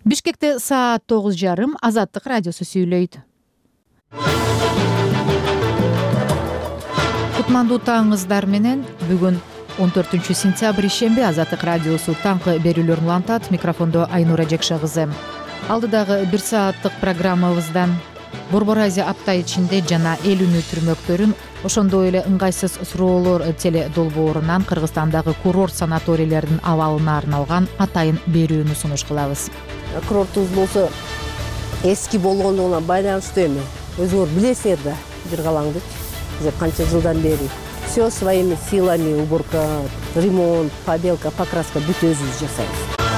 Бишкекте саат 9:30 Азаттык радиосу сүйлөйт. Кутмандуу таңыңыздар менен бүгүн 14-сентябрь ишемби Азаттык радиосу таңкы берүүлөрүн улантат. Микрофондо Айнура Жекша кызы. Алдыдагы 1 сааттык программабыздан Борбор Азия апта ичинде жана эл үнү түрмөктөрүн, ошондой эле ыңгайсыз суроолор теле долбоорунан Кыргызстандагы курорт санаторийлердин абалына арналган атайын берүүнү сунуш кылабыз. Курортубуз болсо эски болгондугуна байланыштуу эми. Өзүңөр билесиңер да, бир калаңды. Биз канча жылдан бери все своими силами, уборка, ремонт, побелка, покраска бүт өзүбүз жасайбыз.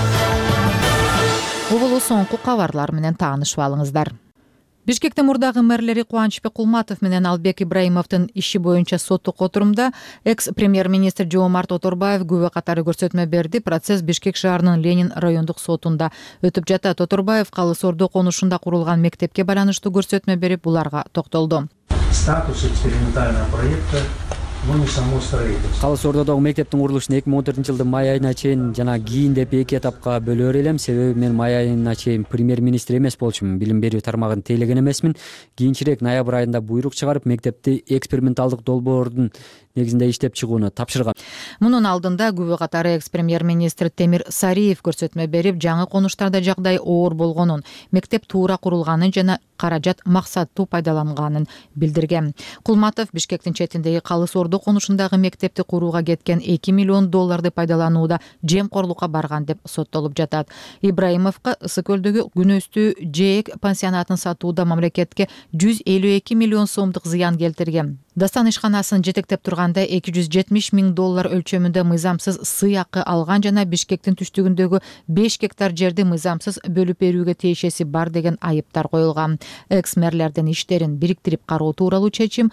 Бул соңку кабарлар менен таанышып алыңыздар. Бишкектин мурдагы мэрлери Кубанычбек Кулматов менен Албек Ибраимовдун иши боюнча соттук отурумда экс-премьер-министр Жоомарт Оторбаев күбө катары көрсөтмө берди. Процесс Бишкек шаарынын Ленин райондук сотунда өтүп жатат. Оторбаев Калыс Ордо конушунда курулган мектепке байланыштуу көрсөтмө берип, буларга токтолду. Статус экспериментального проекта, но не само строительство. Калыс Ордодогу мектептин курулушун 2014-жылдын май айына чейин жана кийин деп 2 этапка бөлөр элем. Себеби мен май айына чейин премьер-министр эмес болчумун. Билим берүү тармагын тейлеген эмесмин. Кийинчерээк ноябрь айында буйрук чыгарып, мектепти эксперименталдык долбоордун негизинде иштеп чыгууну тапшыргам. Мунун алдында күбө катары экс-премьер-министр Темир Сариев көрсөтмө берип, жаңы конуштарда жагдай оор болгонун, мектеп туура курулганын жана каражат максаттуу пайдаланганын билдирген. Кулматов Бишкектин четиндеги Калыс Ордо конушундагы мектепти курууга кеткен $2 миллион пайдаланууда жемкорлукка барган деп соттолуп жатат. Ибраимовго Ысык көлдөгү күнөстүү ЖЭК пансионатын сатууда мамлекетке $152 миллион зыян келтирген. Дастан ишканасын жетектеп турганда $270 миң өлчөмүндө мыйзамсыз сый акы алган жана Бишкектин түштүгүндөгү 5 гектар жерди мыйзамсыз бөлүп берүүгө тиешеси бар деген айыптар коюлган. Экс-мэрлердин иштерин бириктирип кароо тууралуу чечим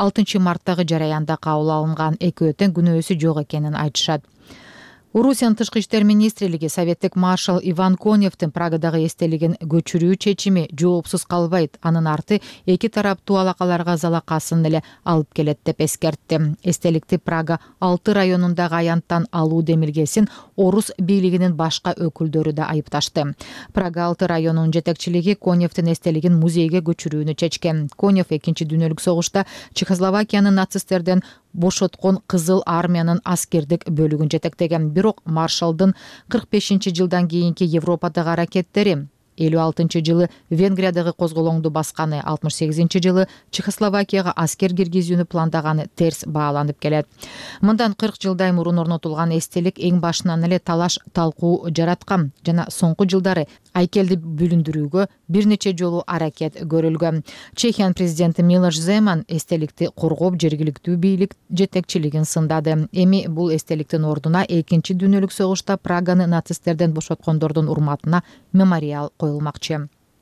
6 марттагы жараянда кабыл алынган. Экөө тең күнөөсү жок экенин айтышат. Орусиянын тышкы иштер министрлиги советтик маршал Иван Коневдин Прагадагы эстелигин көчүрүү чечими жоопсуз калбайт. Анын арты эки тараптуу алакаларга залакасын эле алып келет деп эскертти. Эстеликти Прага 6 районундагы аянттан алуу демилгесин орус бийлигинин башка өкүлдөрү да айыпташты. Прага 6 районунун жетекчилиги Коневдин эстелигин музейге көчүрүүнү чечкен. Конев 2 дүйнөлүк согушта Чехословакиянын нацисттерден бошоткон Кызыл армиянын аскердик бөлүгүн жетектеген. Бирок маршалдын 45-жылдан кийинки Европадагы аракеттери 56-жылы Венгриядагы козголоңду басканы, 68-жылы Чехословакияга аскер киргизүүнү пландаганы терс бааланып келет. Мындан 40 жылдай мурун орнотулган эстелик эң башынан эле талаш талкуу жараткан жана соңку жылдары айкелди бүлүндүрүүгө бир нече жолу аракет көрүлгөн. Чехиянын президенти Милош Земан эстеликти коргоп, жергиликтүү бийлик жетекчилигин сындады. Эми бул эстеликтин ордуна 2 дүйнөлүк согушта Праганы нацисттерден бошоткондордун урматына мемориал коюлмакчы.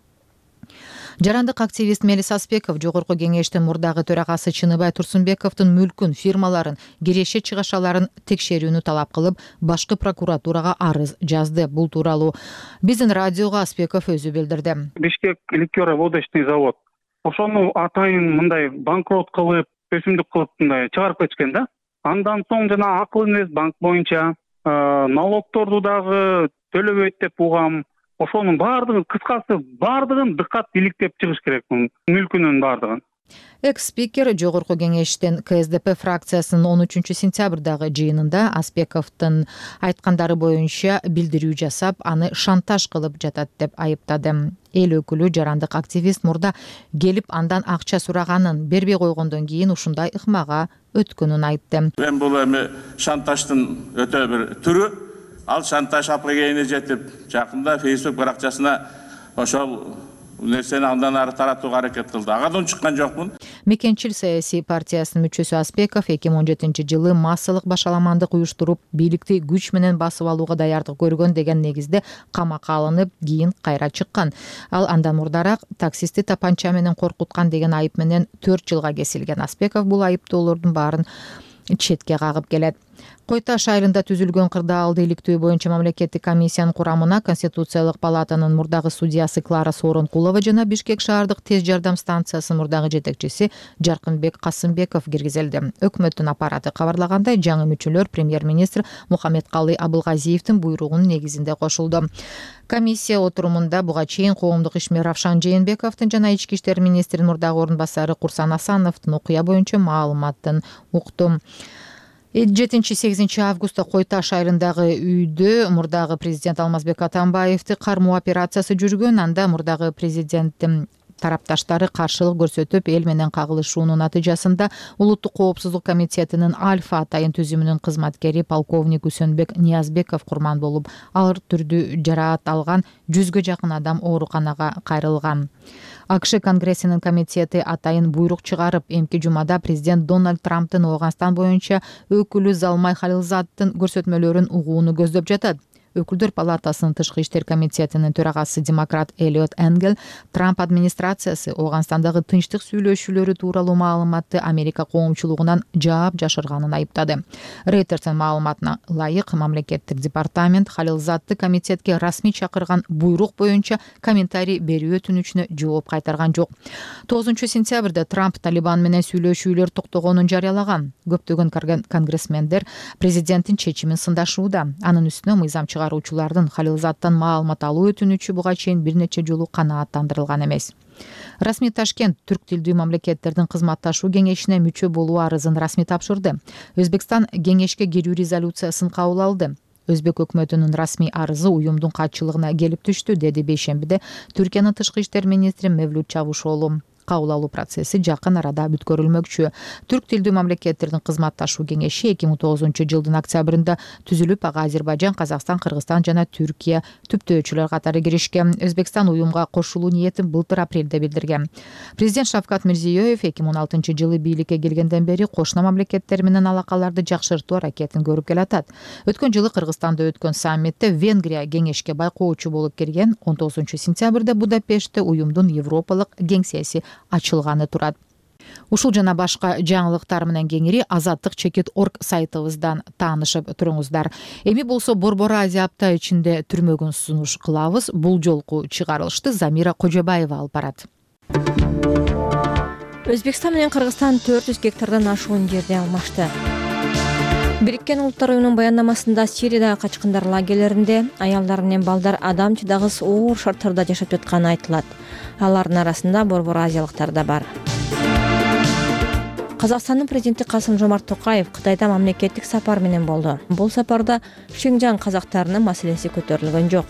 Жарандык активист Мелис Аспеков Жогорку кеңештин мурдагы төрагасы Чыныбай Турсунбековдун мүлкүн, фирмаларын, киреше чыгашаларын текшерүүнү талап кылып, башкы прокуратурага арыз жазды. Бул тууралуу биздин радиого Аспеков өзү билдирди. Бишкек ликероводочный завод. Ошону атайын мындай банкрот кылып, өсүмдүк кылып мындай чыгарып кеткен да. Андан соң жана Акыл Инвестбанк боюнча налогторду дагы төлөбөйт деп угам. Ошонун бардыгын, кыскасы бардыгын дыкат иликтеп чыгыш керек, мүлкүнүн бардыгын. Экс-спикер Жогорку кеңештин КСДП фракциясынын 13-сентябрдагы жыйынында Аспековдун айткандары боюнча билдирүү жасап, аны шантаж кылып жатат деп айыптады. Эл өкүлү жарандык активист мурда келип андан акча сураганын, бербей койгондон кийин ушундай ыкмага өткөнүн айтты. Мен бул эми шантаждын өтө бир түрү. Ал шантаж апгейине жетип, жакында Facebook баракчасына ошол нерсени андан ары таратууга аракет кылды. Агадан чыккан жокмун. Мекенчил саясий партиясынын мүчөсү Аспеков 2017-жылы массалык башаламандык уюштуруп, бийликти күч менен басып алууга даярдык көргөн деген негизде камакка алынып, кийин кайра чыккан. Ал андан мурдараак таксисти тапанча менен коркуткан деген айып менен 4 жылга кесилген. Аспеков бул айыптоолордун баарын четке кагып келет. Кой Таш айылында түзүлгөн кырдаалды иликтөө боюнча мамлекеттик комиссиянын курамына Конституциялык палатанын мурдагы судьясы Клара Сооронкулова жана Бишкек шаардык тез жардам станциясынын мурдагы жетекчиси Жаркынбек Касымбеков киргизилди. Өкмөттүн аппараты кабарлагандай, жаңы мүчөлөр премьер-министр Мухаммедкалый Абылгазиевдин буйругунун негизинде кошулду. Комиссия отурумунда буга чейин коомдук ишмер Равшан Жээнбековдун жана ички иштер министринин мурдагы орун басары Курсан Асановдун окуя боюнча маалыматын укту. 7-8 августта Кой Таш айылындагы үйдө мурдагы президент Алмазбек Атамбаевди кармоо операциясы жүргөн. Анда мурдагы президенттин тарапташтары каршылык көрсөтүп, эл менен кагылышуунун натыйжасында Улуттук коопсуздук комитетинин Альфа атайын түзүмүнүн кызматкери полковник Үсөнбек Ниязбеков курман болуп, ауыр түрдүү жараат алган 100га жакын адам ооруканага кайрылган. АКШ Конгрессинин комитети атайын буйрук чыгарып, эмки жумада президент Дональд Трамптын Ооганстан боюнча өкүлү Залмай Халилзаддын көрсөтмөлөрүн угууну көздөп жатат. Өкүлдөр палатасынын тышкы иштер комитетинин төрагасы демократ Элиот Энгел Трамп администрациясы Ооганстандагы тынчтык сүйлөшүүлөрү тууралуу маалыматты Америка коомчулугунан жаап жашырганын айыптады. Рейтерстин маалыматына ылайык, мамлекеттик департамент Халилзадды комитетке расмий чакырган буйрук боюнча комментарий берүү өтүнүчүнө жооп кайтарган жок. 9 сентябрда Трамп Талибан менен сүйлөшүүлөр токтогонун жарыялаган. Көптөгөн конгрессмендер президенттин чечимин сындашууда. Анын үстүнө мыйзам чыгаруучулардын Халилзадтан маалымат алуу өтүнүчү буга чейин бир нече жолу канааттандырылган эмес. Расмий Ташкент түрк тилдүү мамлекеттердин кызматташуу кеңешине мүчө болуу арызын расмий тапшырды. Өзбекстан кеңешке кирүү резолюциясын кабыл алды. Өзбек өкмөтүнүн расмий арызы уюмдун катчылыгына келип түштү, деди бейшембиде Түркиянын тышкы иштер министри Мевлют Чавушоğlu. Кабыл алуу процесси жакын арада бүткөрүлмөкчү. Түрк тилдүү мамлекеттердин кызматташуу кеңеши 2009-жылдын октябрында түзүлүп, ага Азербайжан, Казакстан, Кыргызстан жана Түркия түптөөчүлөр катары киришкен. Өзбекстан уюмга кошулуу ниетин былтыр апрелде билдирген. Президент Шавкат Мирзиёев 2006-жылы бийликке келгенден бери кошуна мамлекеттер менен алакаларды жакшыртуу аракетин көрүп келатат. Өткөн жылы Кыргызстанда өткөн саммитте Венгрия кеңешке байкоочу болуп келген. 19 сентябрда Будапештте уюмдун Европалык кеңсеси ачылганы турат. Ушул жана башка жаңылыктар менен кеңири azadlyk.org сайтыбыздан таанышып туруңуздар. Эми болсо Борбор Азия апта ичинде түрмөгүн сунуш кылабыз. Бул жолку чыгарылышты Замира Кожобаева алып барат. Өзбекстан менен Кыргызстан 400 гектардан ашуун жерде алмашты. Бириккен Улуттар уюмунун баяндамасында Сириядагы качкындар лагерлеринде аялдар менен балдар адам чыдагыс оор шарттарда жашап жатканы айтылат. Алардын арасында Борбор Азиялыктар да бар. Казакстандын президенти Касым-Жомарт Токаев Кытайда мамлекеттик сапар менен болду. Бул сапарда Шинжаң казактарынын маселеси көтөрүлгөн жок.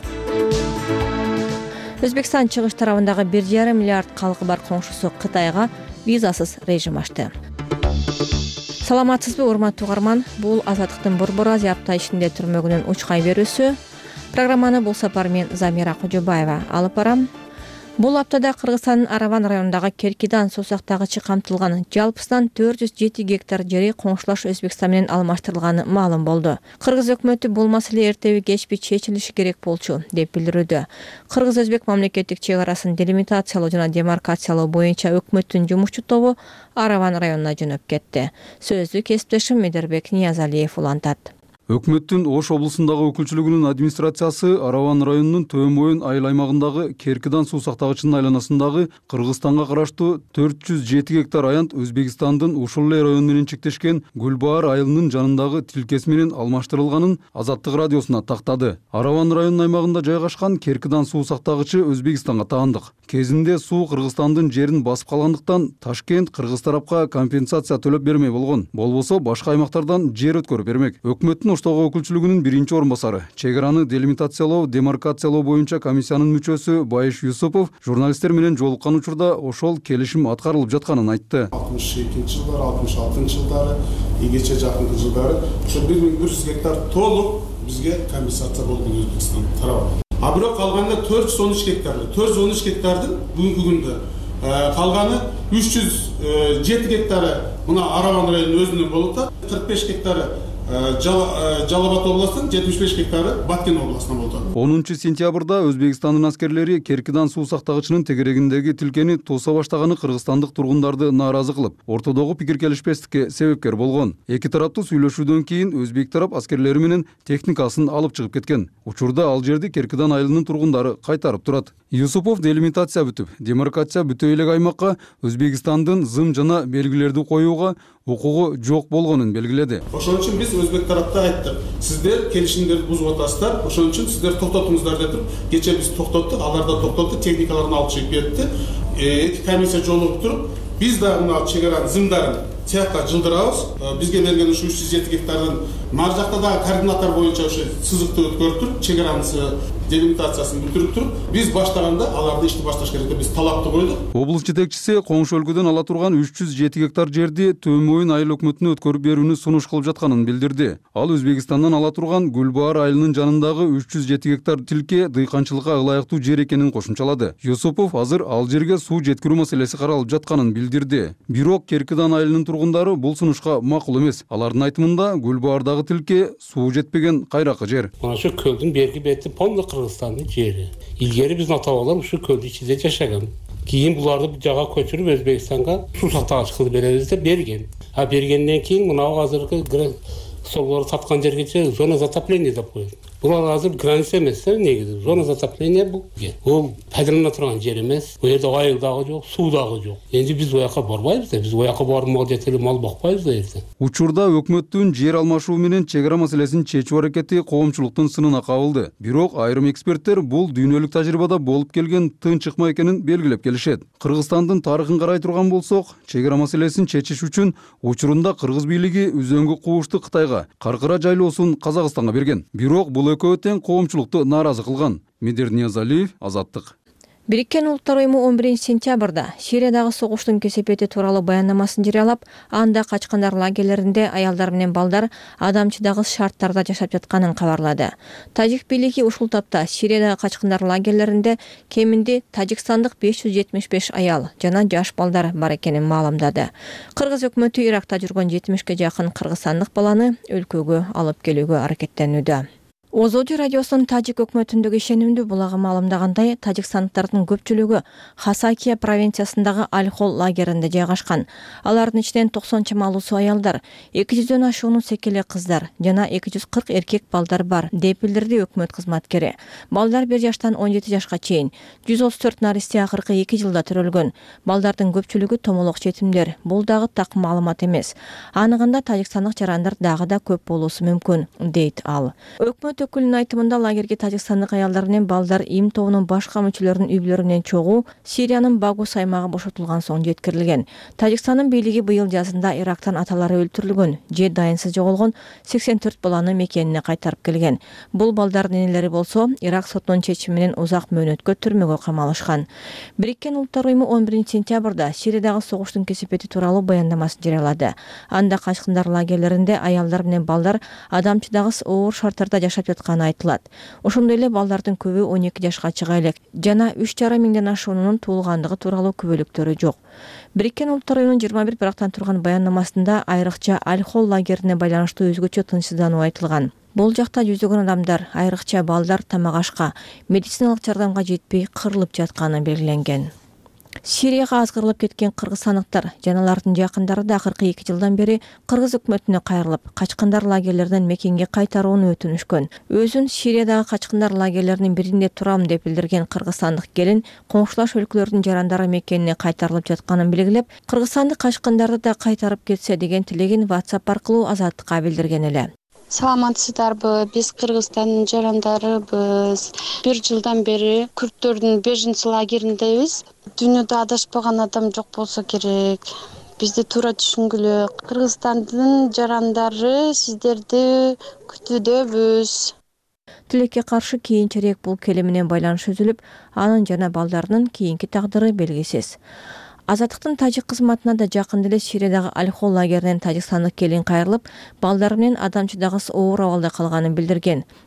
Өзбекстан чыгыш тарабындагы 1,5 миллиард калкы бар коңшусу Кытайга визасыз режим ачты. Саламатсызбы, урматтуу угарман? Бул Азаттыктын Борбор Азия апта ичинде түрмөгүнүн учкай берүүсү. Программаны бул сапар мен Замира Кожобаева алып барам. Бул аптада Кыргызстандын Араван районундагы Керкидан суусактагычы камтылган жалпысынан 407 гектар жери коңшулаш Өзбекстан менен алмаштырылганы маалым болду. Кыргыз өкмөтү бул маселе эртеби кечпи чечилиши керек болчу деп билдирүүдө. Кыргыз-Өзбек мамлекеттик чек арасын делимитациялоо жана демаркациялоо боюнча өкмөттүн жумушчу тобу Араван районуна жөнөп кетти. Сөздү кесиптешим Медербек Ниязалиев улантат. Өкмөттүн Ош облусундагы өкүлчүлүгүнүн администрациясы Араван районунун Төмөйүн айыл аймагындагы Керкидан суусактагычынын айланасындагы Кыргызстанга караштуу 407 гектар аянт Өзбекстандын ушул эле району менен чектешкен Гүлбаар айылынын жанындагы тилкеси менен алмаштырылганын Азаттык радиосуна тактады. Араван районунун аймагында жайгашкан Керкидан суусактагычы Өзбекстанга таандык. Кезинде суу Кыргызстандын жерин басып калгандыктан Ташкент кыргыз тарапка компенсация төлөп бермей болгон. Болбосо башка аймактардан жер өткөрүп бермек. Өкмөттүн Оштогу өкүлчүлүгүнүн биринчи орун басары, чек араны делимитациялоо, демаркациялоо боюнча комиссиянын мүчөсү Байыш Юсупов журналисттер менен жолуккан учурда ошол келишим аткарылып жатканын айтты. 62-жылдары, 66-жылдары, ийгече жакынкы жылдары ошо 1100 гектар толук бизге компенсация болду Өзбекстан тарабынан. А бирок калганда 413 гектарды, 413 гектардын бүгүнкү күндө калганы 307 гектары мына Араван районунун өзүнүн болуп, 45 гектары Жалал Абад областынан 75 гектары Баткен областынан болды. 10 сентябрда Өзбекстандын аскерлери Керкидан суу сактагычынын тегерегиндеги тилкени тоса баштаганы кыргызстандык тургундарды нааразы кылып, ортодогу пикир келишпестикке себепкер болгон. Эки тараптуу сүйлөшүүдөн кийин өзбек тарап аскерлери менен техникасын алып чыгып кеткен. Учурда ал жерди Керкидан айылынын тургундары кайтарып турат. Юсупов делимитация бүтүп, демаркация бүтө элек аймакка Өзбекстандын зым жана белгилерди коюуга укугу жок болгонун белгиледи. Ошон үчүн биз өзбек тарапта айттык. Сиздер келишимдерди бузуп атасыздар. Ошон үчүн сиздер токтотуңуздар деп туруп, кече биз токтоттук, алар да токтотду, техникаларын алып чыгып кетти. Эки комиссия жолугуп туруп, биз дагы мына чегаранын зымдарын тияка жылдырабыз. Бизге берген ушу 307 гектардын нары жакта дагы координаттар боюнча ушу сызыкты өткөрүп туруп, чегаранын делимитациясын бүтүрүп туруп, биз баштаганда аларды ишти башташ керек деп биз талапты койдук. Облус жетекчиси коңшу өлкөдөн ала турган 307 гектар жерди Төмөйүн айыл өкмөтүнө өткөрүп берүүнү сунуш кылып жатканын билдирди. Ал Өзбекстандан ала турган Гүлбаар айылынын жанындагы 307 гектар тилке дыйканчылыкка ылайыктуу жер экенин кошумчалады. Юсупов азыр ал жерге суу жеткирүү маселеси каралып жатканын билдирди. Бирок Керкидан айылынын тургундары бул сунушка макул эмес. Алардын айтымында Гүлбаардагы тилке суу жетпеген кайракы жер. Мына ушу көлдүн берги бети полный Кыргызстандын жери. Илгери биздин ата-бабалар ушу көлдүн ичинде жашаган. Кийин буларды бу жага көчүрүп Өзбекстанга суу сактагыч кылып беребиз деп берген. А бергенден кийин мынау азыркы соолорду саткан жерге зона затопления деп коет. Булар азыр граница эмес, негизи. Зона затопления бул. Ол пайдалана турган жер эмес. Бу жерде айыл дагы жок, суу дагы жок. Энди биз ояка барбайбыз да, биз ояка барып мал жетелеп мал бакпайбыз да эртең. Учурда өкмөттүн жер алмашуу менен чек ара маселесин чечүү аракети коомчулуктун сынына кабылды. Бирок айрым эксперттер бул дүйнөлүк тажрыйбада болуп келген тынч ыкма экенин белгилеп келишет. Кыргызстандын тарыхын карай турган болсок, чек ара маселесин чечиш үчүн учурунда кыргыз бийлиги үзөңгү куушту Кытайга, Каркыра жайлоосун Казакстанга берген. Бирок бул экөө тең коомчулукту нааразы кылган. Медер Ниязалиев, Азаттык. Бириккен Улуттар уюму 11 сентябрда Сириядагы согуштун кесепети тууралуу баяндамасын жарыялап, анда качкандар лагерлеринде аялдар менен балдар адамчыдагыс шарттарда жашап жатканын кабарлады. Тажик бийлиги ушул тапта Сириядагы качкандар лагерлеринде кеминде тажикстандык 575 аял жана жаш балдар бар экенин маалымдады. Кыргыз өкмөтү Иракта жүргөн 70ге жакын кыргызстандык баланы өлкөгө алып келүүгө аракеттенүүдө. Озоди радиосунун Тажик өкмөтүндөгү ишенимдүү булагы маалымдагандай, тажикстандыктардын көпчүлүгү Хасакия провинциясындагы Аль-Хол лагеринде жайгашкан. Алардын ичинен 90 чамалуусу аялдар, 200дөн ашуунун секеле кыздар жана 240 эркек балдар бар, деп билдирди өкмөт кызматкери. Балдар 1 жаштан 17 жашка чейин, 134 наристе акыркы 2 жылда төрөлгөн. Балдардын көпчүлүгү томолок жетимдер. Бул дагы так маалымат эмес. Аныгында тажикстандык жарандар дагы да көп болуусу мүмкүн, дейт ал. Өкмөт өкүлүнүн айтымында лагерге тажикстандык аялдар менен балдар ИИМ тобунун башка мүчөлөрүнүн үй-бүлөлөрү менен чогуу Сириянын Багус аймагы бошотулган соң жеткирилген. Тажикстандын бийлиги быйыл жазында Ирактан аталары өлтүрүлгөн же дайынсыз жоголгон 84 баланы мекенине кайтарып келген. Бул балдардын энелери болсо Ирак сотунун чечими менен узак мөөнөткө түрмөгө камалышкан. Бириккен Улуттар уюму 11 сентябрда Сириядагы согуштун кесепети тууралуу баяндамасын жарыялады. Анда качкындар лагерлеринде аялдар менен балдар адамчыдагыс оор шарттарда жашап жатканы айтылат. Ошондой эле балдардын көбү 12 жашка чыга элек жана 3,5 миңден ашуунун туулгандыгы тууралуу күбөлүктөрү жок. Бириккен Улуттар уюмунун 21 барактан турган баяндамасында айрыкча Аль-Хол лагерине байланыштуу өзгөчө тынчсыздануу айтылган. Бул жакта жүздөгөн адамдар, айрыкча балдар тамак ашка, медициналык жардамга жетпей кырылып жатканы белгиленген. Сирияга азгырылып кеткен кыргызстандыктар жана алардын жакындары да акыркы 2 жылдан бери кыргыз өкмөтүнө кайрылып, качкындар лагерлеринен мекенге кайтарууну өтүнүшкөн. Өзүн Сириядагы качкындар лагерлеринин биринде турам деп билдирген кыргызстандык келин коңшулаш өлкөлөрдүн жарандары мекенине кайтарылып жатканын белгилеп, кыргызстандык качкындарды да кайтарып кетсе деген тилегин WhatsApp аркылуу Азаттыкка билдирген эле. Саламатсыздарбы, биз Кыргызстандын жарандарыбыз. 1 жылдан бери күрттөрдүн 5 лагериндебиз. Дүйнөдө адашпаган адам жок болсо керек. Бизди туура түшүнгүлө. Кыргызстандын жарандары сиздерди күтүүдөбүз. Тилекке каршы кийинчерээк бул келе менен байланыш үзүлүп, анын жана балдарынын кийинки тагдыры белгисиз. Азаттыктын тажик кызматына да жакында эле Сириядагы Аль-Хол лагеринен тажикстандык келин кайрылып, балдары менен адамчыдагыс оор абалда калганын билдирген.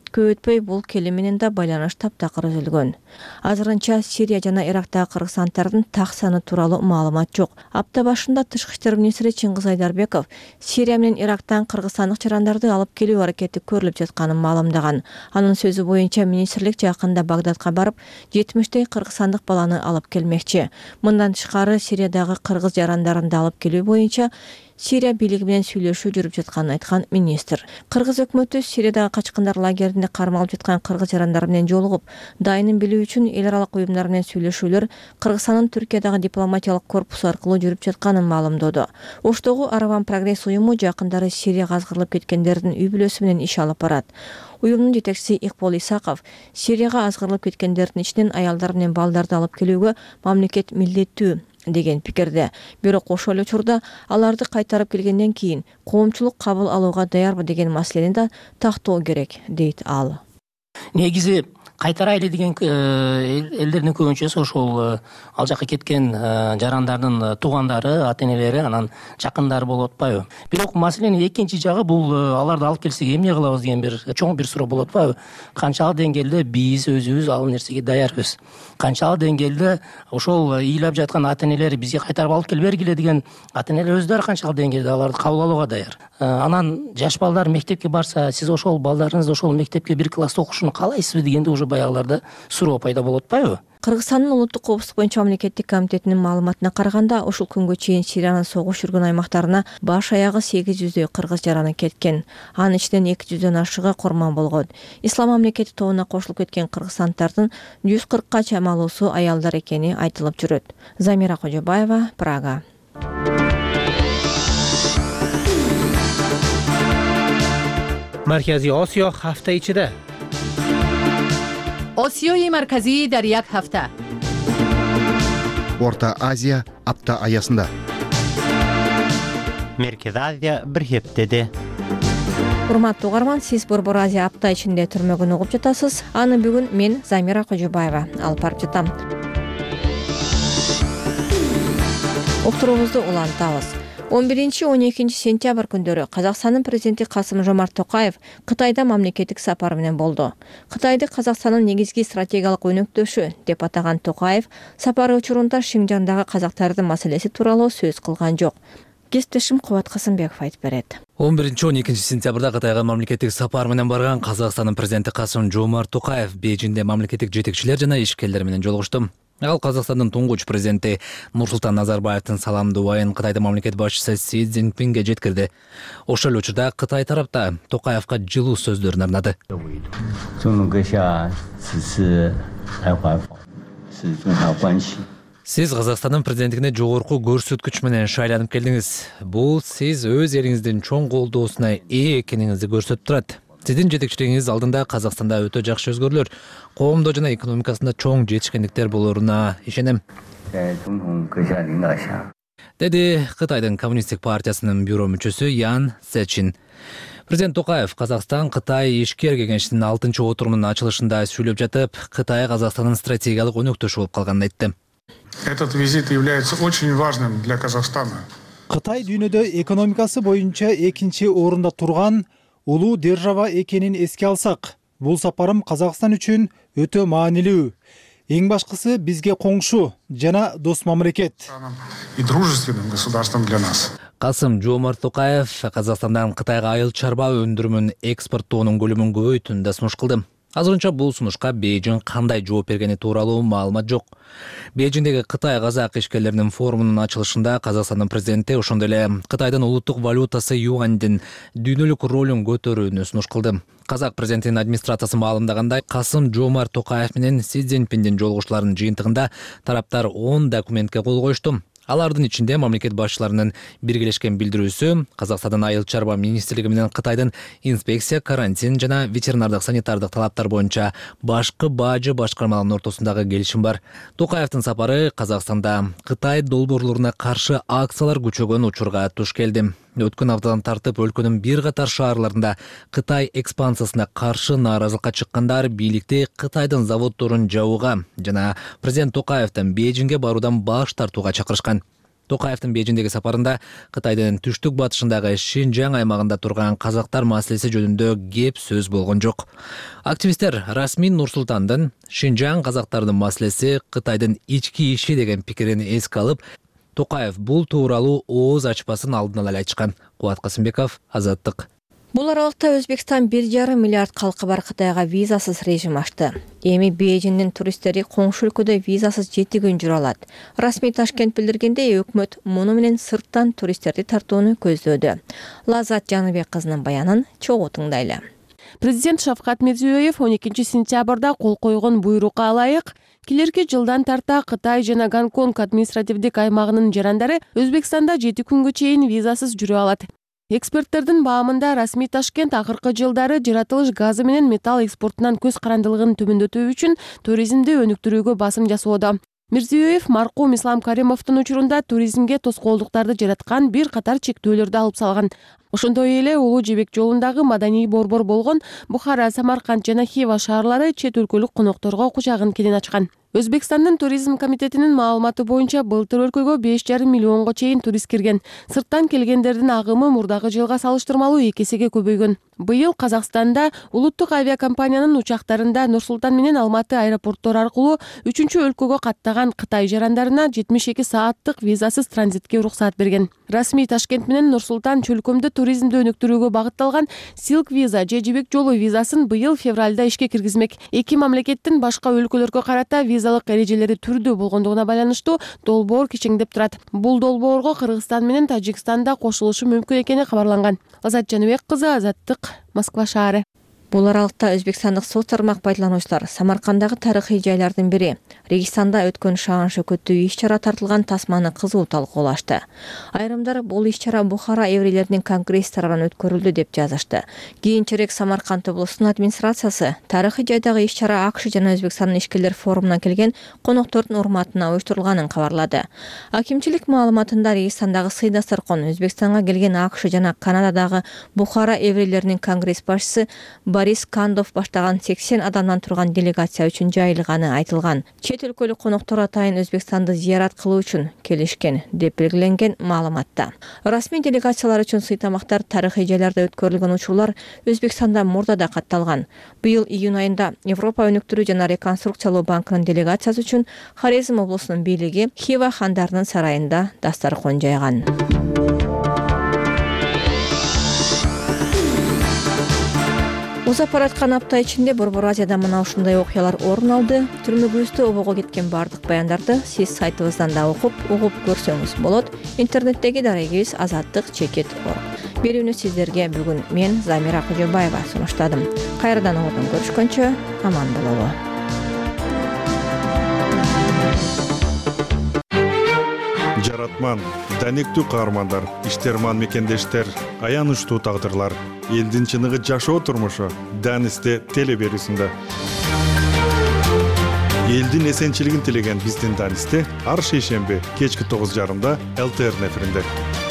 көп өтпөй бул келе менен да байланыш таптакыр үзүлгөн. Азырынча Сирия жана Ирактагы кыргызстандардын так саны тууралуу маалымат жок. Апта башында Тышкы иштер министри Чыңгыз Айдарбеков Сирия менен Ирактан кыргызстандык жарандарды алып келүү аракети көрүлүп жатканын маалымдаган. Анын сөзү боюнча министрлик жакында Багдадка барып 70 кыргызстандык баланы алып келмекчи. Мындан тышкары Сириядагы кыргыз жарандарын алып келүү боюнча Сирия бийлиги менен сүйлөшүү жүрүп жатканын айткан министр. Кыргыз өкмөтү Сириядагы качкындар лагеринде кармалып жаткан кыргыз жарандары менен жолугуп, дайынын билүү үчүн эл аралык уюмдар менен сүйлөшүүлөр Кыргызстандын Түркиядагы дипломатиялык корпусу аркылуу жүрүп жатканын маалымдоду. Оштогу Араван прогресс уюму жакындары Сирияга азгырылып кеткендердин үй бүлөсү менен иш алып барат. Уюмдун жетекчиси Икбол Исаков Сирияга азгырылып кеткендердин ичинен аялдар менен балдарды алып келүүгө мамлекет милдеттүү деген пикирде. Бирок ошол эле учурда аларды кайтарып келгенден кийин коомчулук кабыл алууга даярбы деген маселени да тактоо керек, дейт ал. Негизи кайтарайлы деген элдердин көбүнчөсү ошол ал жака кеткен жарандардын туугандары, ата-энелери, анан жакындары болуп атпайбы. Бирок маселенин экинчи жагы бул аларды алып келсек эмне кылабыз деген чоң бир суроо болуп атпайбы. Канчалык деңгээлде биз өзүбүз ал нерсеге даярбыз? Канчалык деңгээлде ошол ыйлап жаткан ата-энелер бизге кайтарып алып келип бергиле деген ата-энелер өздөрү канчалык деңгээлде аларды кабыл алууга даяр? Анан жаш балдар мектепке барса, сиз ошол балдарыңыз ошол мектепке бир класста окушун каалайсызбы дегенде уже баягыларда суроо пайда болуп атпайбы? Кыргызстандын улуттук коопсуздук боюнча мамлекеттик комитетинин маалыматына караганда, ушул күнгө чейин Сириянын согуш жүргөн аймактарына баш аягы 800 кыргыз жараны кеткен. Анын ичинен 200дөн ашыгы курман болгон. Ислам мамлекети тобуна кошулуп кеткен кыргызстандардын 140ка чамалуусу аялдар экени айтылып жүрөт. Замира Кожобаева, Прага. Markaziy Osiyo hafta ichida. Osiyoyi markaziy dar yak hafta. Орта Азия апта аясында. Merkezi Азия bir heftede. Урматтуу угарман, сиз Борбор Азия апта ичинде түрмөгүн угуп жатасыз. Аны бүгүн мен Замира Кожобаева алып барып жатам. Уктуруубузду улантабыз. 11-12 сентябрь күндөрү Казакстандын президенти Касым-Жомарт Токаев Кытайда мамлекеттик сапар менен болду. Кытайды Казакстандын негизги стратегиялык өнөктөшү деп атаган Токаев сапары учурунда Шинжаңдагы казактардын маселеси тууралуу сөз кылган жок. Кесиптешим Кубат Касымбеков айтып берет. 11-12 сентябрда Кытайга мамлекеттик сапар менен барган Казакстандын президенти Касым-Жомарт Токаев Бейжиңде мамлекеттик жетекчилер жана ишкерлер менен жолугушту. Ал Казакстандын туңгуч президенти Нурсултан Назарбаевдин саламдуу убайын Кытайдын мамлекет башчысы Си Цзиньпинге жеткирди. Ошол учурда Кытай тарапта Токаевга жылуу сөздөрүн арнады. Сиз Казакстандын президенттигине жогорку көрсөткүч менен шайланып келдиңиз. Бул сиз өз элиңиздин чоң колдоосуна ээ экениңизди көрсөтүп турат. Сиздин жетекчилигиңиз алдында Казакстанда өтө жакшы өзгөрүүлөр, коомдо жана экономикасында чоң жетишкендиктер болоруна ишенем. Деди Кытайдын коммунисттик партиясынын бюро мүчөсү Ян Сэчин. Президент Токаев Казакстан Кытай ишкер кеңешинин 6-отурумунун ачылышында сүйлөп жатып, Кытай Казакстандын стратегиялык өнөктөшү болуп калганын айтты. Этот визит является очень важным для Казахстана. Кытай дүйнөдө экономикасы боюнча экинчи орунда турган улуу держава экенин эске алсак, бул сапарым Казакстан үчүн өтө маанилүү. Эң башкысы бизге коңшу жана дос мамлекет. И дружественным государством для нас. Касым-Жомарт Токаев Казакстандан Кытайга айыл чарба өндүрүмүн экспорттоонун көлөмүн көбөйтүүнү да сунуш кылды. Азырынча бул сунушка Бейжиң кандай жооп бергени тууралуу маалымат жок. Бейжиңдеги Кытай-Казак ишкерлеринин форумунун ачылышында Казакстандын президенти ошондой эле Кытайдын улуттук валютасы юандын дүйнөлүк ролун көтөрүүнү сунуш кылды. Казак президентинин администрациясы маалымдагандай, Касым-Жомарт Токаев менен Си Цзиньпиндин жолугушууларынын жыйынтыгында тараптар 10 документке кол коюшту. Алардын ичинде мамлекет башчыларынын биргелешкен билдирүүсү, Казакстандын айыл чарба министрлиги менен Кытайдын инспекция, карантин жана ветеринардык санитардык талаптар боюнча башкы бажы башкармаларынын ортосундагы келишим бар. Токаевдин сапары Казакстанда Кытай долбоорлоруна каршы акциялар күчөгөн учурга туш келди. Өткөн аптадан тартып өлкөнүн бир катар шаарларында Кытай экспансиясына каршы нааразылыкка чыккандар бийликти Кытайдын заводдорун жабууга жана президент Токаевдин Бейжиңге баруудан баш тартууга чакырышкан. Токаевдин Бейжиңдеги сапарында Кытайдын түштүк батышындагы Шинжаң аймагында турган казактар маселеси жөнүндө кеп сөз болгон жок. Активисттер расмий Нур-Султандын Шинжаң казактарынын маселеси Кытайдын ички иши деген пикирин эске алып, Токаев бул тууралуу ооз ачпасын алдын ала айтышкан. Кубат Касымбеков, Азаттык. Бул аралыкта Өзбекстан 1,5 миллиард калкы бар Кытайга визасыз режим ачты. Эми Бейжиңдин туристтери коңшу өлкөдө визасыз 7 күн жүрө алат. Расмий Ташкент билдиргендей, өкмөт муну менен сырттан туристтерди тартууну көздөөдө. Лаззат Жаныбек кызынын баянын чогуу тыңдайлы. Президент Шавкат Мирзиёев 12 сентябрда кол койгон буйрукка ылайык келерки жылдан тарта Кытай жана Гонконг административдик аймагынын жарандары Өзбекстанда 7 күнгө чейин визасыз жүрө алат. Эксперттердин баамында расмий Ташкент акыркы жылдары жаратылыш газы менен металл экспортунан көз карандылыгын төмөндөтүү үчүн туризмди өнүктүрүүгө басым жасоодо. Мирзиёев маркум Ислам Каримовдун учурунда туризмге тоскоолдуктарды жараткан бир катар чектөөлөрдү алып салган. Ошондой эле Улуу Жебек жолундагы маданий борбор болгон Бухара, Самарканд жана Хива шаарлары чет өлкөлүк конокторго кучагын кенен ачкан. Өзбекстандын туризм комитетинин маалыматы боюнча былтыр өлкөгө 5,5 миллионго чейин турист кирген. Сырттан келгендердин агымы мурдагы жылга салыштырмалуу 2 эсеге көбөйгөн. Быйыл Казакстанда улуттук авиакомпаниянын учактарында Нур-Султан менен Алматы аэропорттору аркылуу 3-чү өлкөгө каттаган Кытай жарандарына 72 сааттык визасыз транзитке уруксаат берген. Расмий Ташкент менен Нур-Султан чөлкөмдү туризмди өнүктүрүүгө багытталган Silk виза же Жибек жолу визасын быйыл февралда ишке киргизмек. Эки мамлекеттин башка өлкөлөргө карата визалык эрежелери түрдүү болгондугуна байланыштуу долбоор кичиңдеп турат. Бул долбоорго Кыргызстан менен Тажикстанда кошулушу мүмкүн экени кабарланган. Лаззат Жаныбек кызы, Азаттык, Москва шаары. Бул аралыкта өзбекстандык соц тармак пайдалануучулар Самаркандагы тарыхый жайлардын бири Регистанда өткөн шаан шөкөттүү иш-чара тартылган тасманы кызуу талкуулашты. Айрымдар бул иш-чара Бухара еврейлеринин конгресси тарабынан өткөрүлдү деп жазышты. Кийинчерээк Самарканд облусунун администрациясы тарыхый жайдагы иш-чара АКШ жана Өзбекстандын ишкерлер форумуна келген коноктордун урматына уюштурулганын кабарлады. Акимчилик маалыматында Регистандагы сыйдастаркон Өзбекстанга келген АКШ жана Канададагы Бухара еврейлеринин конгресс башчысы Борис Кандов баштаган 80 адамдан турган делегация үчүн жайылганы айтылган. Чет өлкөлүк коноктор атайын Өзбекстанды зыярат кылуу үчүн келишкен деп белгиленген маалыматта. Расмий делегациялар үчүн сый тамактар тарыхый жайларда өткөрүлгөн учурлар Өзбекстанда мурда да катталган. Быйыл июнь айында Европа өнүктүрүү жана реконструкциялоо банкынын делегациясы үчүн Хорезм облусунун бийлиги Хива хандарынын сарайында дастаркон жайган. Узап бараткан апта ичинде Борбор Азияда мына ушундай окуялар орун алды. Түрмөгүбүздө обого кеткен бардык баяндарды сиз сайтыбыздан да окуп, угуп көрсөңүз болот. Интернеттеги дарегибиз azattik.org. Берүүнү сиздерге бүгүн мен Замира Кожобаева сунуштадым. Кайрадан оңдон көрүшкөнчө аман бололу. Жаратман, данектүү каармандар, иштерман мекендештер, аянычтуу тагдырлар, элдин чыныгы жашоо турмушу Данисте теле берүүсүндө. Элдин эсенчилигин тилеген биздин Данисте ар шейшемби кечки 9:30 ЛТР эфиринде.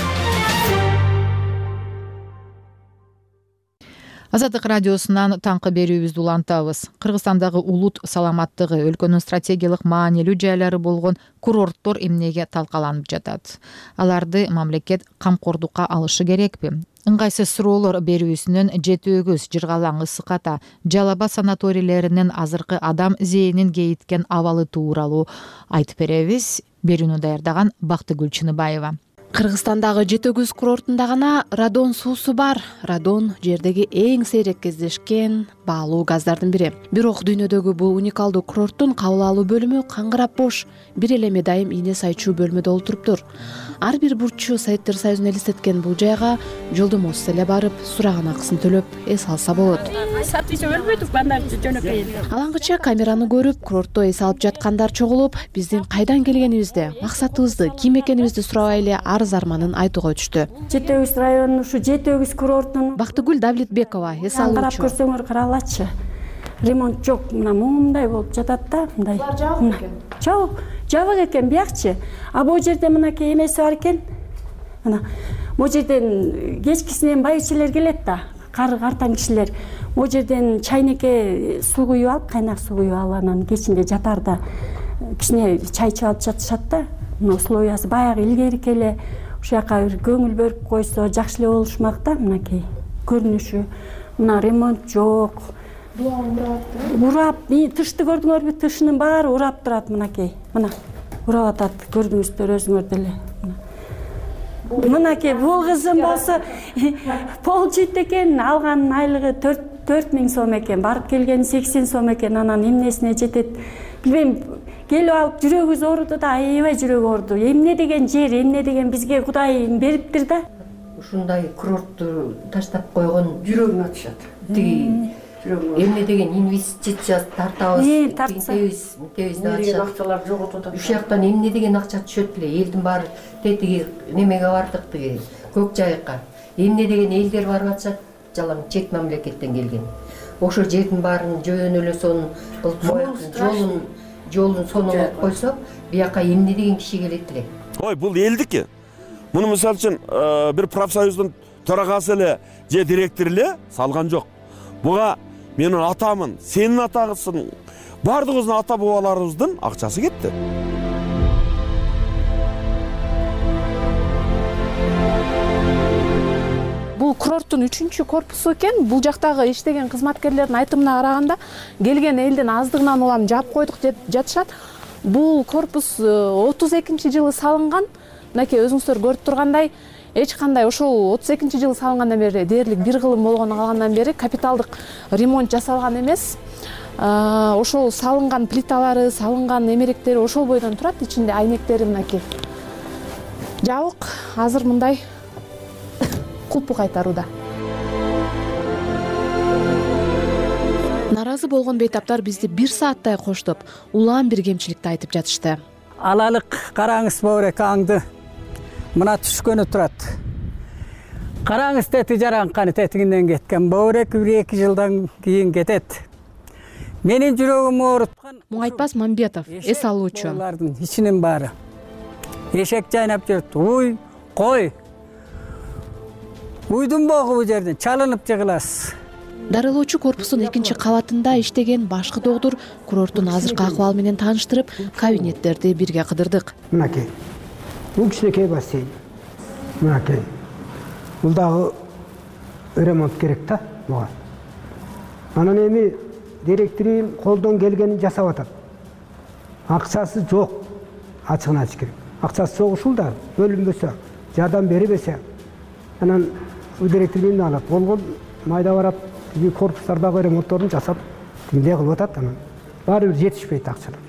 Азаттык радиосунан таңкы берүүбүздү улантабыз. Кыргызстандагы улут саламаттыгы өлкөнүн стратегиялык маанилүү жайлары болгон курорттор эмнеге талкаланып жатат? Аларды мамлекет камкордукка алышы керекпи? Ыңгайсыз суроолор берүүсүнөн Жетөөгүз, Жыргалаң, Ысык Ата, Жалал Абад санаторийлеринин азыркы адам зээнин кейиткен абалы тууралуу айтып беребиз. Берүүнү даярдаган Бактыгүл Чыныбаева. Кыргызстандагы Жетөөгүз курортунда гана радон суусу бар. Радон жердеги эң сейрек кездешкен баалуу газдардын бири. Бирок дүйнөдөгү бул уникалдуу курорттун кабыл алуу бөлүмү каңгырап бош. Бир эле медайым ийне сайчуу бөлмөдө олтуруптур. Ар бир бурчу Советтер Союзун элестеткен бул жайга жолдомосуз эле барып, сураган акысын төлөп эс алса болот. Алаңгыча камераны көрүп, курортто эс алып жаткандар чогулуп, биздин кайдан келгенибизди, максатыбызды, ким экенибизди сурабай эле арыз арманын айтууга өтүштү. Жетөөгүз районунун ушу Жетөөгүз курортунун Бактыгүл Давлетбекова эс алуучу. Карап көрсөңөр каралачы. Ремонт жок, мына мындай болуп жатат да, мындай. Жок, жабык экен биякчы. А бул жерде мынакей эмеси бар экен. Мына бул жерден кечкисинен байычылар келет да, картаң кишилер. Бул жерден чайнекке суу куюп алып, кайнак суу куюп алып, анан кечинде жатарда кичине чай чыгып жатышат да. мына условиясы баягы илгерки эле ушул жака бир көңүл бөлүп койсо жакшы эле болушмак да. Мынакей көрүнүшү, мына ремонт жок. Урап, тышты көрдүңөрбү? Тышынын баары урап турат мынакей. Мына урап атат, көрдүңүздөр өзүңөр деле. Мынакей бул кызым болсо полчит экен, алган айлыгы 4000 сом экен, барып келгени 80 сом экен, анан эмнесине жетет? Билбейм, келип алып жүрөгүбүз ооруду да, аябай жүрөгү ооруду. Эмне деген жер, эмне деген бизге Кудай бериптир да. Ушундай курортту таштап койгон жүрөгүң атышат. Тиги эмне деген инвестиция тартабыз, мынтебиз деп атышат. Акчалар жоготуп атат. Ушул жактан эмне деген акча түшөт эле, элдин баары тетиги немеге бардык, тиги көк жайыкка. Эмне деген элдер барып атышат, жалаң чет мамлекеттен келген. Ошо жердин баарын жөн эле сонун кылып жолун сонун койсок, бияка эмне деген киши келет эле. Ой, бул элдики. Муну мисалы үчүн бир профсоюздун төрагасы эле же директор эле салган жок. Буга менин атамын, сенин атагысың, бардыгыбыздын ата бабаларыбыздын акчасы кетти. Бул курорттун 3-чү корпусу экен. Бул жактагы иштеген кызматкерлердин айтымына караганда, келген элдин аздыгынан улам жаап койдук деп жатышат. Бул корпус 32-жылы салынган. Мынакей өзүңүздөр көрүп тургандай, эч кандай ошол 32-жылы салынгандан бери дээрлик бир кылым болгону калгандан бери капиталдык ремонт жасалган эмес. Ошол салынган плиталары, салынган эмеректери ошол бойдон турат, ичинде айнектери мынакей. Жабык азыр мындай кулпу кайтарууда. Наразы болгон бейтаптар бизди 1 сааттай коштоп, улам бир кемчиликти айтып жатышты. Алалык караңыз Баурек аңды. Мына түшкөнү турат. Караңыз тети жараңканы тетигинден кеткен. Баурек 1-2 жылдан кийин кетет. Менин жүрөгүм ооруткан Муңайтпас Мамбетов, эс алуучу. Алардын ичинин баары. Эшек жайнап жүрүп, уй, кой. Уйдун богу бу жерден чалынып жыгыласыз. Дарылоочу корпустун 2-чи кабатында иштеген башкы доктур курорттун азыркы акыбалы менен тааныштырып, кабинеттерди бирге кыдырдык. Мынакей. Бул кичинекей бассейн. Мынакей. Бул дагы ремонт керек да буга. Анан эми директорим колдон келгенин жасап атат. Акчасы жок. Ачыгын айтыш керек. Акчасы жок ушул да бөлүнбөсө, жардам бербесе. Анан директор мени алат. Болгон майда барат, тиги корпустардагы ремонтторун жасап, тигиндей кылып атат. Анан баары бир жетишпейт акчалар.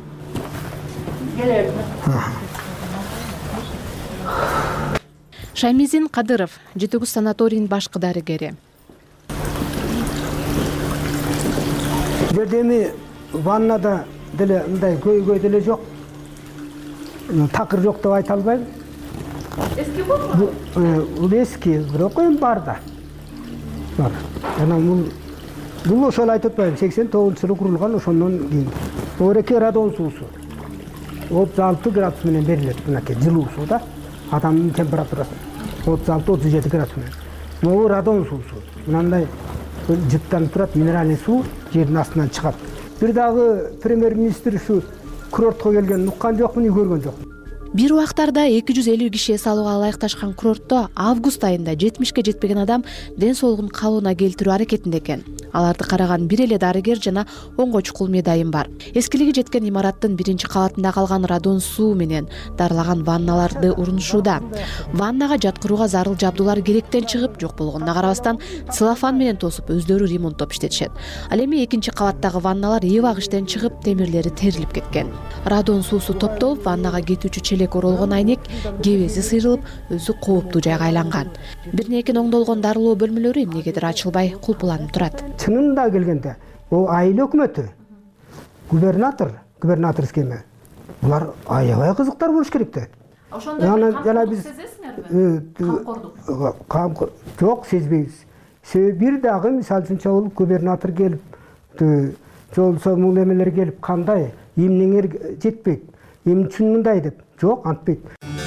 Шаймизин Кадыров, Жетөгүз санаторийинин башкы дарыгери. Жердеми ваннада деле мындай көйгөй деле жок. Такыр жок деп айта албайм. Эски болбу? Бул эски, бирок эми бар да. Бар. Анан бул ошол айтып атпайм, 89-жылы курулган, ошондон кийин. Боореке радон суусу. 36 градус менен берилет, мынакей жылуу суу да. Адамдын температурасы 36-37 градус менен. Могу радон суусу. Мынандай жыттанып турат, минеральный суу жердин астынан чыгат. Бир дагы премьер-министр ушу курортко келген уккан жокмун, көргөн жокмун. Бир убактарда 250 киши эс алууга ылайыкташкан курортто август айында 70ке жетпеген адам ден соолугун калыбына келтирүү аракетинде экен. Аларды караган бир эле дарыгер жана оңго чукул медайым бар. Эскилиги жеткен имараттын 1-чи кабатында калган радон суу менен дарылаган ванналарды урунушууда. Ваннага жаткырууга зарыл жабдуулар керектен чыгып, жок болгонуна карабастан целлофан менен тосуп өздөрү ремонттоп иштетишет. Ал эми 2-чи кабаттагы ванналар эбак иштен чыгып, темирлери терилип кеткен. Радон суусу топтолуп, ваннага кетүүчү челек оролгон айнек кебези сыйрылып, өзү кооптуу жайга айланган. Биринекин оңдолгон дарылоо бөлмөлөрү эмнегедир ачылбай, кулпуланып турат. Чынында келгенде, о айыл өкмөтү, губернаторский эме, булар аябай кызыктар болуш керек да. Ошондо камкордук сезесиңерби? Камкор жок, сезбейбиз. Себеби бир дагы мисалы үчүн чогул губернатор келип, жолсо мул эмелер келип, кандай эмнеңер жетпейт, эмне үчүн мындай деп, жок, антпейт.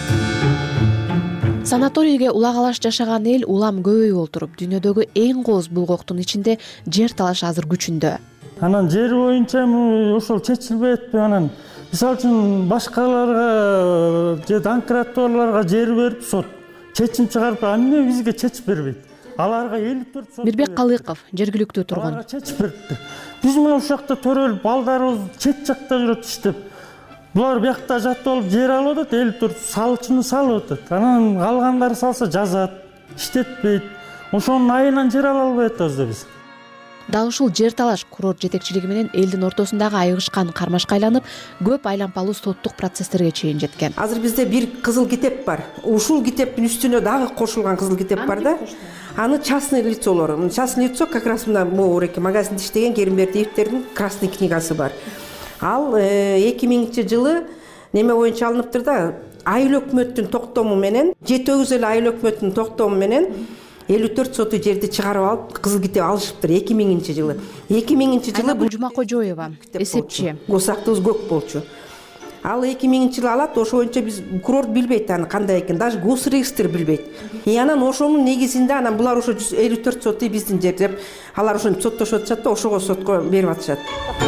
Санаторийге улагалаш жашаган эл улам көбөйүп олтуруп, дүйнөдөгү эң кооз булгоктун ичинде жер талаш азыр күчүндө. Анан жер боюнча ошол чечилбей атпайбы, анан мисалы үчүн башкаларга же даңкыратторлорго жер берип сот чечим чыгарып, эмне бизге чечип бербейт? Аларга 54 сот. Мирбек Калыков, жергиликтүү тургун. Аларга чечип берипти. Биз мына ушакта төрөлүп, балдарыбыз чет жакта жүрөт иштеп. Булар биякта жатып алып жер алып атат, 54 салчыны салып атат. Анан калгандары салса жазат, иштетпейт. Ошонун айынан жер ала албай атабыз да биз. Дал ушул жер талаш курорт жетекчилиги менен элдин ортосундагы айыгышкан кармашка айланып, көп айлампалуу соттук процесстерге чейин жеткен. Азыр бизде бир кызыл китеп бар. Ушул китептин үстүнө дагы кошулган кызыл китеп бар да. Аны частный лицолор. Частный лицо как раз мына могуреки магазинде иштеген Керимбердиевтердин красный книгасы бар. Ал 2000-жылы неме боюнча алыныптыр да, айыл өкмөттүн токтому менен, 7 эле айыл өкмөттүн токтому менен 54 соту жерди чыгарып алып, кызыл китеп алышыптыр 2000-жылы. 2000-жылы бул Жумакожоева, эсепчи. Госактыбыз көк болчу. Ал 2000-жылы алат, ошо боюнча биз курорт билбейт аны кандай экен, даже госрегистр билбейт. Анан ошонун негизинде анан булар ошо 54 соту биздин жер деп, алар ошону соттошуп атышат да, ошого сотко берип атышат.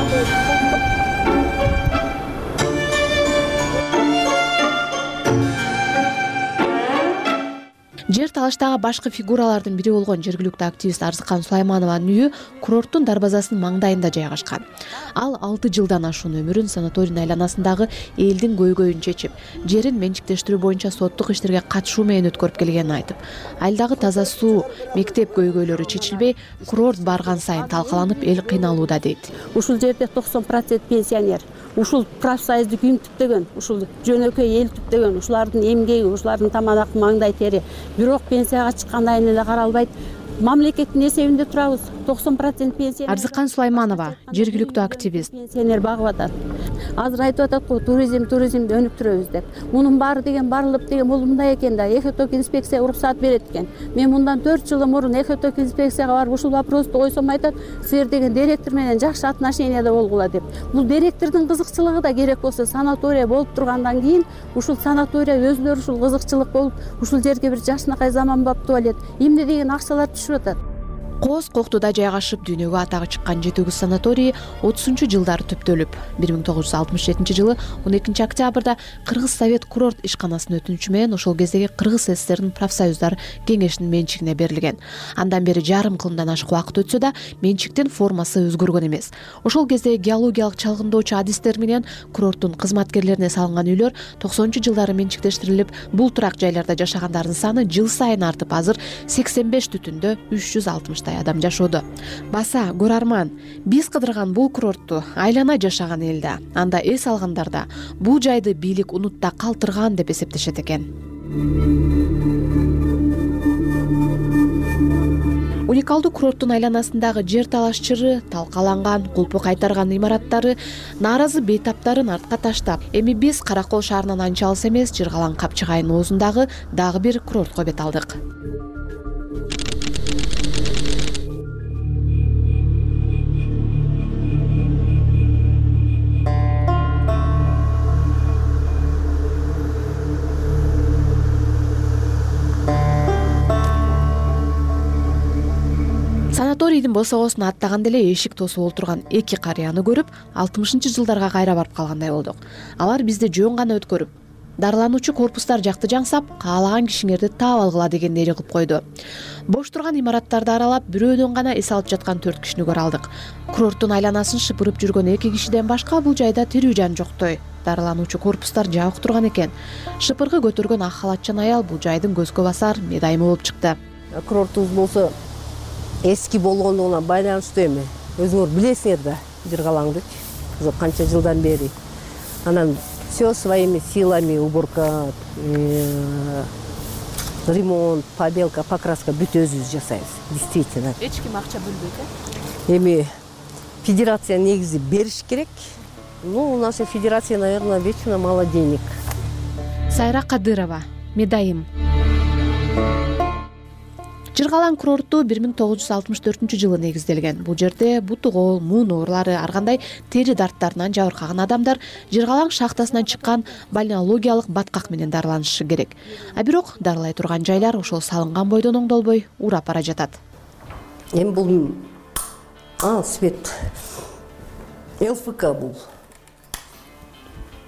Жер талаштагы башкы фигуралардын бири болгон жергиликтүү активист Арзыкан Сулайманованын үйү курорттун дарбазасынын маңдайында жайгашкан. Ал 6 жылдан ашуун өмүрүн санаторийдин айланасындагы элдин көйгөйүн чечип, жерин менчиктештирүү боюнча соттук иштерге катышуу менен өткөрүп келгенин айтып, айылдагы таза суу, мектеп көйгөйлөрү чечилбей, курорт барган сайын талкаланып, эл кыйналууда дейт. Ушул жерде 90% пенсионер. Ушул профсоюзду ким түптөгөн, ушул жөнөкөй эл түптөгөн, ушулардын эмгеги, ушулардын тамак маңдай тери. Бирок пенсияга чыккандан кийин эле каралбайт. Мамлекеттин эсебинде турабыз. 90% пенсионер. Арзыкан Сулайманова, жергиликтүү активист. Пенсионер багып атат. Азыр айтып атат го, туризмди өнүктүрөбүз деп. Мунун баары деген барылып деген бул мындай экен да, экоток инспекция уруксат берет экен. Мен мындан 4 жыл мурун экоток инспекцияга барып ушул вопросту койсом айтат, силер деген директор менен жакшы отношенияда болгула деп. Бул директордун кызыкчылыгы да керек болсо санатория болуп тургандан кийин ушул санатория өзүлөрү ушул кызыкчылык болуп, ушул жерге бир жакшынакай заманбап элет. Эмне деген акчалар түшүп атат. Кооз Коктуда жайгашып дүйнөгө атагы чыккан 7 санаторий 30-жылдары түптөлүп, 1967 жылы 12 октябрда Кыргыз Совет курорт ишканасынын өтүнүчү менен ошол кездеги Кыргыз СССРдин профсоюздар кеңешинин менчигине берилген. Андан бери жарым кылымдан ашык убакыт өтсө да, менчиктин формасы өзгөргөн эмес. Ошол кезде геологиялык чалгындоочу адистер менен курорттун кызматкерлерине салынган үйлөр 90-жылдары менчиктештирилип, бул турак жайларда жашагандардын саны жыл сайын артып, азыр 85 түтүндө 360 адам жашоодо. Баса, көрарман, биз кыдырган бул курортту айлана жашаган эл да, анда эс алгандар да бул жайды бийлик унутта калтырган деп эсептешет экен. Уникалдуу курорттун айланасындагы жер талаш чыры, талкаланган, кулпу кайтарган имараттары, нааразы бейтаптарын артка таштап, эми биз Каракол шаарынан анча алыс эмес Жыргалаң Капчыгайынын оозундагы дагы бир курортко бет алдык. Санаторийдин босогосуна аттаганда эле эшик тосуп олтурган 2 карыяны көрүп, 60-жылдарга кайра барып калгандай болдук. Алар бизди жөн гана өткөрүп, дарылануучу корпустар жакты жаңсап, каалаган кишиңерди таап алгыла дегендери кылып койду. Бош турган имараттарды аралап, бирөөдөн гана эс алып жаткан 4 кишини көрө алдык. Курорттун айланасын шыпырып жүргөн 2 кишиден башка бул жайда тирүү жан жоктой. Дарылануучу корпустар жабык турган экен. Шыпыргы көтөргөн ак халатчан аял бул жайдын көзгө басар медайымы болуп чыкты. Курортубуз болсо эски болгондугуна байланыштуу эми. Өзүңөр билесиңер да, Жыргалаңды канча жылдан бери. Анан все своими силами уборка, ремонт, побелка, покраска бүт өзүбүз жасайбыз. Действительно. Эч ким акча бөлбөйт э? Эми федерация негизи бериш керек. Ну, наша федерация, наверное, вечно мало денег. Сайра Кадырова, медайым. Жыргалаң курорту 1964 жылы негизделген. Бул жерде бутугол, муун оорулары, ар кандай тери дарттарынан жабыркаган адамдар Жыргалаң шахтасынан чыккан бальнеологиялык баткак менен дарыланышы керек. А бирок дарылай турган жайлар ошол салынган бойдон оңдолбой урап бара жатат. Эми бул свет ЛФК бул.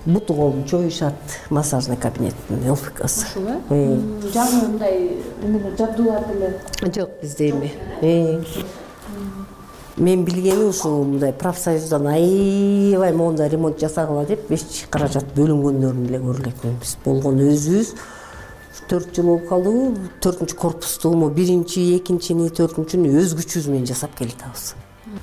бут колун жоюшат, массажный кабинеттин ЛФКсы. Ушул жаңы мындай эмелер жабдуулар деле жок бизде эми. Мен билгени ушул мындай профсоюздан аябай моундай ремонт жасагыла деп 5 каражат бөлүнгөндөрүн эле көрүлөт. Биз болгон өзүбүз 4 жыл болуп калдыбы, 4-чү корпустугуму, 1-чи, 2-чини, 4-чүнү өз күчүбүз менен жасап келатабыз.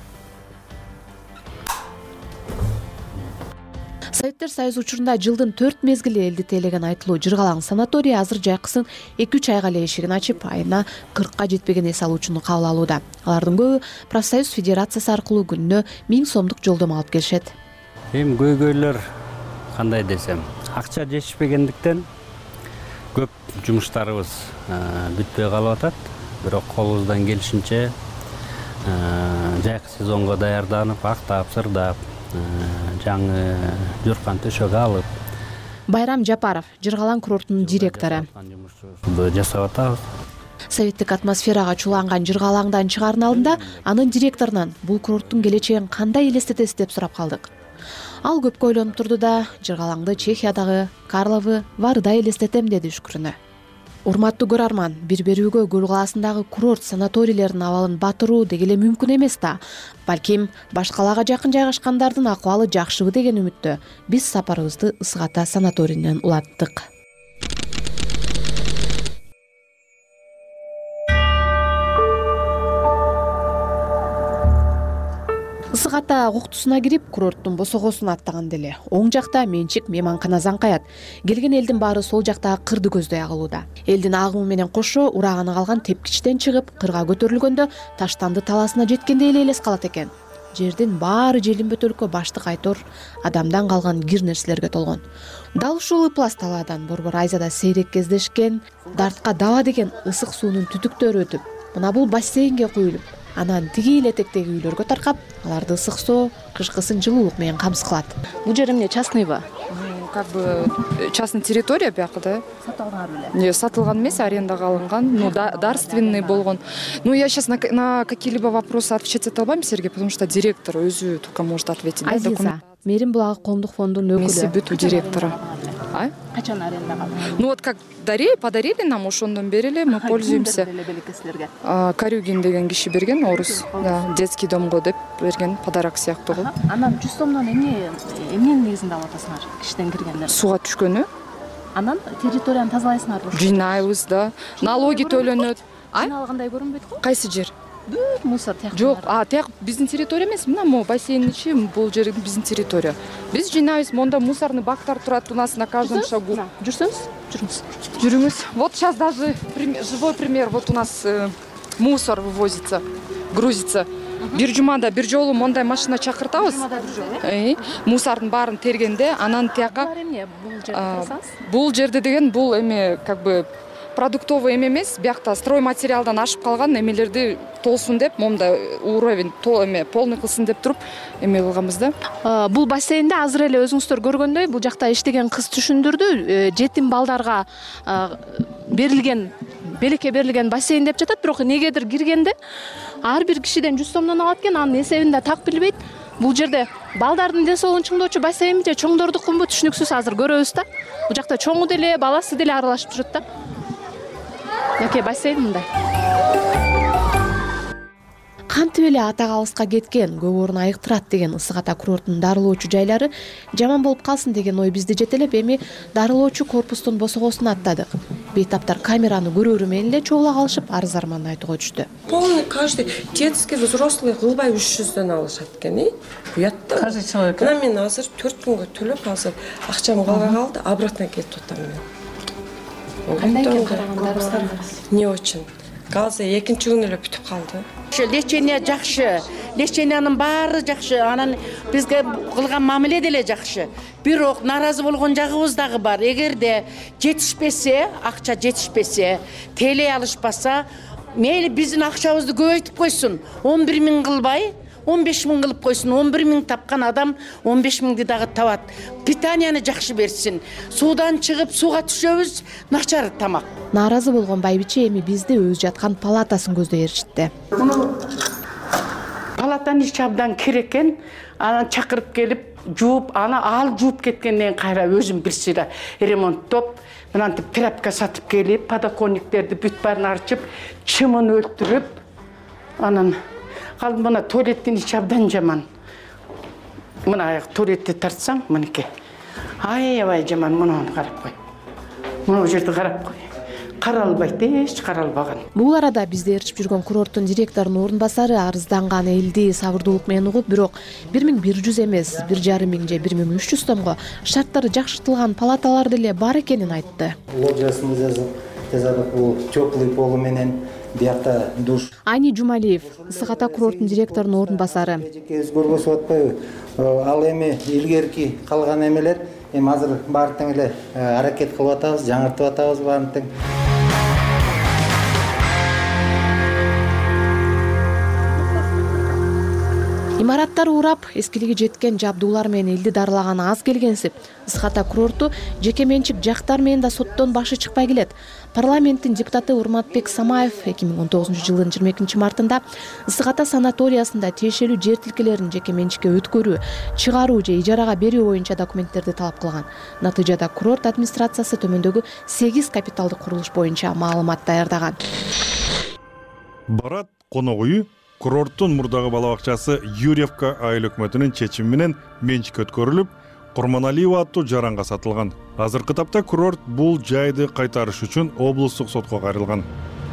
Советтер Союзу учурунда жылдын 4 мезгили элди тейлеген айтылуу Жыргалаң санаторий азыр жайкысын 2-3 айга эле эшигин ачып, айына 40ка жетпеген эс алуучуну кабыл алууда. Алардын көбү профсоюз федерациясы аркылуу күнүнө 1000 сомдук жолдомо алып келишет. Эми көйгөйлөр кандай десем, акча жетишпегендиктен көп жумуштарыбыз бүтпөй калып атат. Бирок колубуздан келишинче жайкы сезонго даярданып, актап, сырдап, жаңы журкан төшөк алып. Байрам Жапаров, Жыргалаң курортунун директору. Жасап атабыз. Советтик атмосферага чуланган Жыргалаңдан чыгаардын алдында анын директорунан бул курорттун келечегин кандай элестетесиз деп сурап калдык. Ал көпкө ойлонуп турду да Жыргалаңды Чехиядагы Карловы Вардай элестетем деди үшкүрүнө. Урматтуу көрөрман, бир-бирүүгө Көл калаасындагы курорт санаторийлердин абалын батыруу деги эле мүмкүн эмес да. Балким башкаларга жакын жайгашкандардын акыбалы жакшыбы деген үмүттө биз сапарыбызды Ысык Ата санаторийинен улаттык. Ысык Ата коктусуна кирип, курорттун босогосун аттаган деле. Оң жакта менчик мейманкана заңкаят. Келген элдин баары сол жактагы кырды көздөй агылууда. Элдин агымы менен кошо ураганы калган тепкичтен чыгып, кырга көтөрүлгөндө Таштанды талаасына жеткендей эле элес калат экен. Жердин баары желимбет өлкө баштык айтор, адамдан калган кир нерселерге толгон. Дал ушул ыплас талаадан борбор айзада сейрек кездешкен, дартка даба деген ысык суунун түтүктөрү өтүп, мына бул бассейнге куюлуп, анан тиги эле этектеги үйлөргө таркап, аларды ысык суу, кышкысын жылуулук менен камсыз кылат. Бул жер эмне, частныйбы? Как бы частная территория бияка, да? Сатылган беле? Не, сатылган эмес, арендага алынган, ну дарственный болгон. Ну я сейчас на какие-либо вопросы отвечать эте албайм, Сергей, потому что директор өзү только может ответить. Азиза, Мерим булагы коомдук фондунун өкүлү. Месси бүт у директора. А? Качан арендага? Ну вот как подарили нам, ошондон бери эле мы пользуемся. Карюгин деген киши берген, орус. Да, детский домго деп берген подарок сыяктуу. Анан 100 сомдон эмненин негизинде алып атасыңар киштен киргендер? Сууга түшкөнү. Анан территорияны тазалайсыңарбы? Жыйнайбыз да. Налоги төлөнөт. Жыйналгандай көрүнбөйт го? Кайсы жер? Бүт мусор тияк. Жок, тияк биздин территория эмес. Мына могу бассейн ичи, бул жер биздин территория. Биз жыйнайбыз, монда мусорный бактар турат у нас на каждом шагу. Жүрсөңүз? Жүрүңүз. Вот сейчас даже живой пример. Вот у нас мусор вывозится, грузится. Бир жумада бир жолу мондай машина чакыртабыз. Мусордун баарын тергенде, анан тияка бул жерде деген бул эми как бы продуктовый эмес, биякта стройматериалдан ашып калган эмелерди толсун деп, момда уровень полный кылсын деп туруп эме кылганбыз да. Бул бассейнде азыр эле өзүңүздөр көргөндөй, бул жакта иштеген кыз түшүндүрдү, жетим балдарга берилген, белекке берилген бассейн деп жатат, бирок негедир киргенде ар бир кишиден 100 сомдон алат экен, анын эсебинде так билбейт. Бул жерде балдардын ден соолугун чыңдоочу бассейнби же чоңдордукунбу түшүнүксүз азыр көрөбүз да. Бул жакта чоңу деле, баласы деле аралашып жүрөт да. Яке бассейн мындай. Кантип эле атага алыска кеткен, көп орун айыктырат деген Ысык Ата курортунун дарылоочу жайлары жаман болуп калсын деген ой бизди жетелеп, эми дарылоочу корпустун босогосуна аттадык. Бейтаптар камераны көрөрү менен эле чогула калышып, арыз арманын айтууга түштү. Полный каждый детский, взрослый кылбай 300дөн алышат экен, уятта. Каждый человек. Мына мен азыр 4 күнгө төлөп азыр акчам калбай калды, обратно кетип атам мен. Кандай экен караганда? Не очень. Газы экинчи күнү эле бүтүп калды. Лечение жакшы, лечениянын баары жакшы, анан бизге кылган мамиле деле жакшы. Бирок наразы болгон жагыбыз дагы бар. Эгерде жетишпесе, акча жетишпесе, теле алышпаса, мейли биздин акчабызды көбөйтүп койсун. 11 000 кылбай, 15 000 кылып койсун. 11 000 тапкан адам 15 000 дагы табат. Питанияны жакшы берсин. Суудан чыгып сууга түшөбүз, начар тамак. Нааразы болгон байбиче эми бизди өз жаткан палатасын көздөй ээрчитти. Палатанын ичи абдан керек экен. Анан чакырып келип, жууп аны ал жууп кеткенден кайра өзүм бир сыйра ремонттоп мынантип тряпка сатып келип подоконниктерди бүт баарын арчып чымын өлтүрүп анан ал мына туалеттин ичи абдан жаман. Мына туалетти тартсаң мынеке аябай жаман. Муну карап кой, мына жерди карап кой, каралбайт, эч каралбаган. Бул арада бизде ээрчип жүргөн курорттун директорунун орун басары арызданган элди сабырдуулук менен угуп, бирок 1100 эмес 1500 же 1300 сомго шарттары жакшыртылган палаталар деле бар экенин айтты. Лоджиясын жасадык, бул теплый полу менен, биякта душ. Айни Жумалиев, Ысык Ата курорттун директорунун орун басары. Өзгөрбөсүп атпайбы? Ал эми илгерки калган эмелер эми азыр баары тең эле аракет кылып атабыз, жаңыртып атабыз баарын тең. Имараттар урап, эскилиги жеткен жабдуулар менен элди дарылаган аз келгенсип, Ысык Ата курорту жеке менчик жактар менен да соттон башы чыкпай келет. Парламенттин депутаты Урматбек Самаев 2019-жылдын 22-мартында Ысык Ата санаториясында тиешелүү жер тилкелерин жеке менчикке өткөрүү, чыгаруу же ижарага берүү боюнча документтерди талап кылган. Натыйжада курорт администрациясы төмөндөгү 8 капиталдык курулуш боюнча маалымат даярдаган. Барат конок үйү курорттун мурдагы бала бакчасы Юрьевка айыл өкмөтүнүн чечими менен менчикке өткөрүлүп, Курманалиева аттуу жаранга сатылган. Азыркы тапта курорт бул жайды кайтарыш үчүн облустук сотко кайрылган.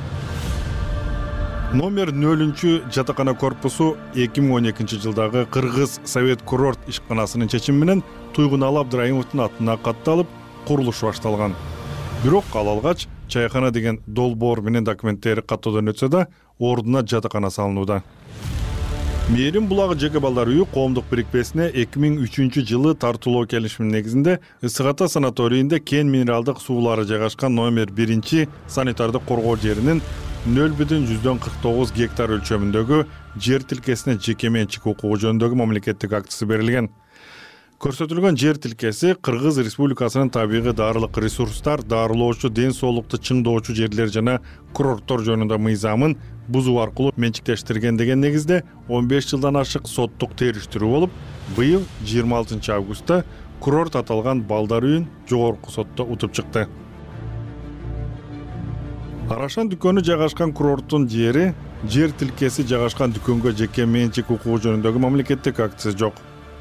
Номер 0 жатакана корпусу 2012-жылдагы Кыргыз Совет курорт ишканасынын чечими менен Туйгуналы Абдраимовдун атына катталып, курулуш башталган. Бирок ал алгач чайкана деген долбоор менен документтери каттоодон өтсө да, ордуна жатакана салынууда. Мээрим булагы жеке балдар үйү коомдук бирикпесине 2003-жылы тартуулоо келишиминин негизинде Ысык Ата санаторийинде кен минералдык суулары жайгашкан номер 1 санитардык коргоо жеринин 0,49 гектар өлчөмүндөгү жер тилкесине жеке менчик укугу жөнүндөгү мамлекеттик актысы берилген. Көрсөтүлгөн жер тилкеси Кыргыз Республикасынын табигый дарылык ресурстар, дарылоочу, ден соолукту чыңдоочу жерлер жана курорттор жөнүндө мыйзамын бузуу аркылуу менчиктештирген деген негизде 15 жылдан ашык соттук териштирүү болуп, быйыл 26 августта курорт аталган балдар үйүн жогорку сотто утуп чыкты. Арашан дүкөнү жайгашкан курорттун жери, жер тилкеси жайгашкан дүкөнгө жеке менчик укугу жөнүндөгү мамлекеттик актысы жок.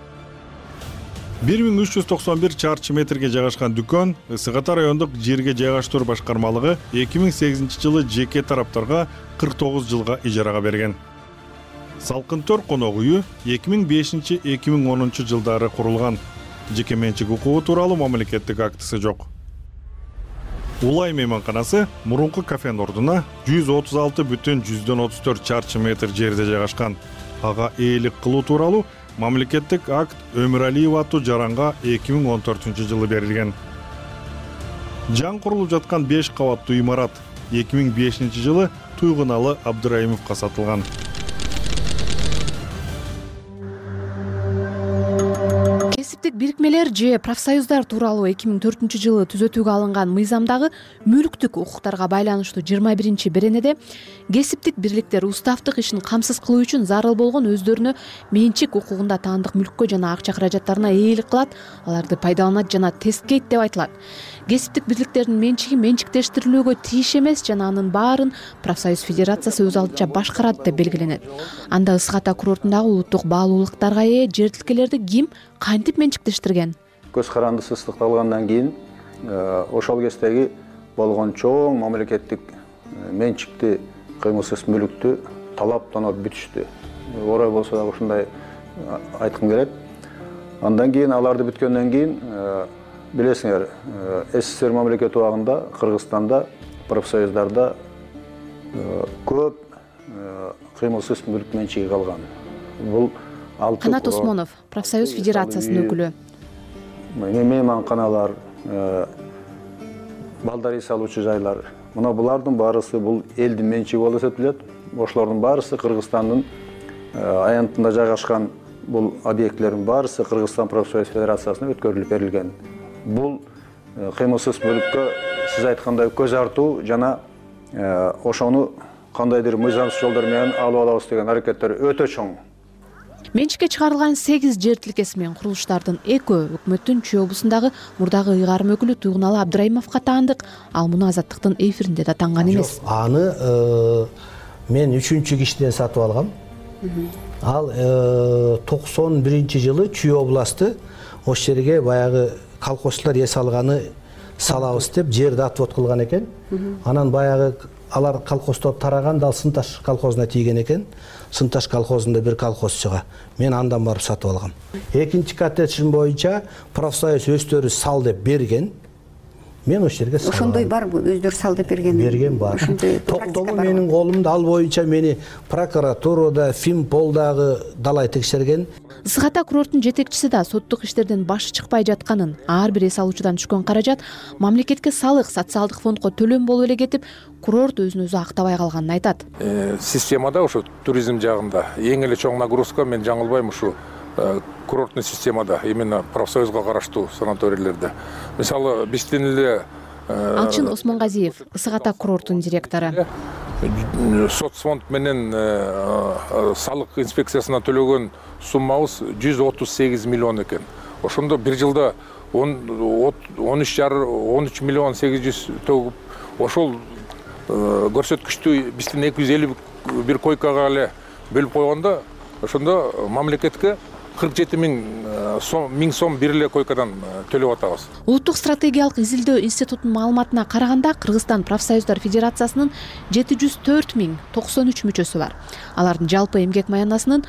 1391 чарчы метрге жайгашкан дүкөн Ысык Ата райондук жерге жайгаштыруу башкармалыгы 2008-жылы жеке тараптарга 49 жылга ижарага берген. Салкын Төр конок үйү 2005-2010 жылдары курулган. Жеке менчик укугу тууралуу мамлекеттик актысы жок. Улай мейманканасы мурунку кафенин ордуна 136,34 чарчы метр жерде жайгашкан. Ага ээлик кылуу тууралуу мамлекеттик акт Өмүралиева аттуу жаранга 2014-жылы берилген. Жан курулуп жаткан 5 кабаттуу имарат 2005-жылы Туйгуналы Абдраимовго сатылган. Кесиптик бирикмелер же профсоюздар тууралуу 2004-жылы түзөтүүгө алынган мыйзамдагы мүлктүк укуктарга байланыштуу 21-беренеде кесиптик бирликтер уставдык ишин камсыз кылуу үчүн зарыл болгон өздөрүнө менчик укугунда таандык мүлккө жана акча каражаттарына ээлик кылат, аларды пайдаланат жана тескейт деп айтылат. Кесиптик бирликтердин менчиги менчиктештирилүүгө тийиш эмес жана анын баарын профсоюз федерациясы өз алдынча башкарат деп белгиленет. Анда Ысык Ата курортундагы улуттук баалуулуктарга ээ жер тилкелерди ким кантип менчиктештирген? Көз карандысы ыстыкталгандан кийин ошол кездеги болгон чоң мамлекеттик менчикти кыймылсыз мүлүктү талаптанып бүтүштү. Орой болсо да ушундай айткым келет. Андан кийин аларды бүткөндөн кийин билесиңер, СССР мамлекети убагында Кыргызстанда профсоюздарда көп кыймылсыз мүлк менчиги калган. Бул Канат Осмонов, профсоюз федерациясынын өкүлү. Мейманканалар, балдар үй салуучу жайлар, мына булардын баарысы бул элдин менчиги болуп эсептелет. Ошолордун баарысы Кыргызстандын аянтында жайгашкан бул объектлердин баарысы Кыргызстан профсоюз федерациясына өткөрүлүп берилген. Бул кыймылсыз мүлүккө сиз айткандай көз артуу жана ошону кандайдыр мыйзамсыз жолдор менен алып алабыз деген аракеттер өтө чоң. менчикке чыгарылган 8 жер тилкеси менен курулуштардын экөө өкмөттүн Чүй облусундагы мурдагы ыйгарым өкүлү Туйгуналы Абдыраимовго таандык. Ал муну Азаттыктын эфиринде да танган эмес. Аны мен 3-чү кишиден сатып алгам. Ал 91-жылы Чүй областы ошол жерге баягы колхозчулар эс алганы салабыз деп жерди отвод кылган экен. Анан баягы алар колхоздор тараганда ал Сынташ колхозуна тийген экен. Сынташ колхозунда бир колхозчуга мен андан барып сатып алгам. Экинчи коттеджин боюнча профсоюз өздөрү сал деп берген. Мен ошол жерге сал. Ошондой барбы? Өздөрү сал деп берген? Берген бар. Токтому менин колумда, ал боюнча мени прокуратурада, Финполдагы далай текшерген. Ысык Ата курорттун жетекчиси да соттук иштерден башы чыкпай жатканын, ар бир эс алуучудан түшкөн каражат мамлекетке салык, социалдык фондко төлөм болуп эле кетип, курорт өзүн өзү актабай калганын айтат. Системада ушу туризм жагында эң эле чоң нагрузка, мен жаңылбайм, ушу курорттун системада, именно профсоюзга караштуу санаторийлерде. Мисалы, биздин эле Алчын Осмонгазиев, Ысык Ата курорттун директору. Соцфонд менен салык инспекциясына төлөгөн суммабыз 138 миллион экен. Ошондо бир жылда 13 миллион 800 төгүп, ошол көрсөткүчтү биздин 251 койкага эле бөлүп койгондо, ошондо мамлекетке 47 миң сом бир эле койкадан төлөп атабыз. Улуттук стратегиялык изилдөө институтунун маалыматына караганда, Кыргызстан профсоюздар федерациясынын 704.093 мүчөсү бар. Алардын жалпы эмгек маянасынын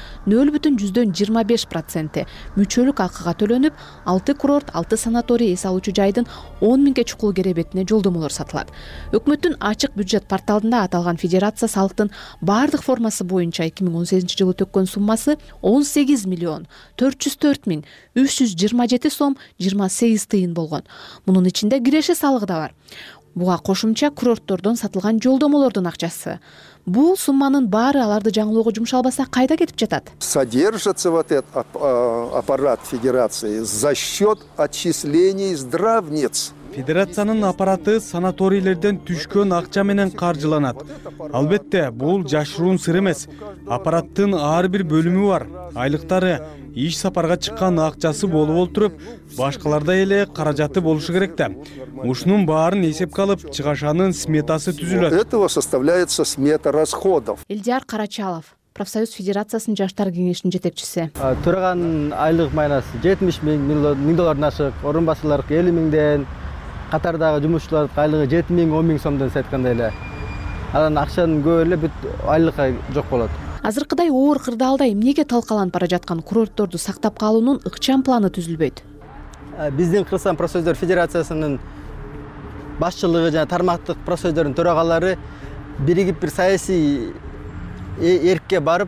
0,25% мүчөлүк акыга төлөнүп, 6 курорт, 6 санаторий эс алуучу жайдын 10 миңге чукул керебетине жолдомолор сатылат. Өкмөттүн ачык бюджет порталында аталган федерация салыктын бардык формасы боюнча 2018-жылы төккөн суммасы 18 миллион 404 миң 327 сом 28 тыйын болгон. Мунун ичинде киреше салыгы да бар. Буга кошумча курорттордон сатылган жолдомолордун акчасы. Бул сумманын баары аларды жаңылоого жумшалбаса кайда кетип жатат? Содержится вот этот аппарат федерации за счет отчислений здравниц. Федерациянын аппараты санаторийлерден түшкөн акча менен каржыланат. Албетте, бул жашыруун сыр эмес. Аппараттын ар бир бөлүмү бар. Айлыктары, иш сапарга чыккан акчасы болуп олтуруп, башкаларда эле каражаты болушу керек да. Ушунун баарын эсепке алып, чыгашанын сметасы түзүлөт. Этого составляется смета расходов. Элдияр Карачалов, профсоюз федерациясынын жаштар кеңешинин жетекчиси. Төрөган айлык майнасы 70 миң доллардан ашык, орун басуулар 50 миңден, катардагы жумушчулардын айлыгы 7 миң 10 миң сомдон саткандай эле. Анан акчанын көбү эле бүт айлыкка жок болот. Азыркыдай оор кырдаалда эмнеге талкаланып бара жаткан курортторду сактап калуунун ыкчам планы түзүлбөйт? Биздин Кыргызстан профсоюздар федерациясынын башчылыгы жана тармактык профсоюздордун төрагалары биригип бир саясий эркке барып,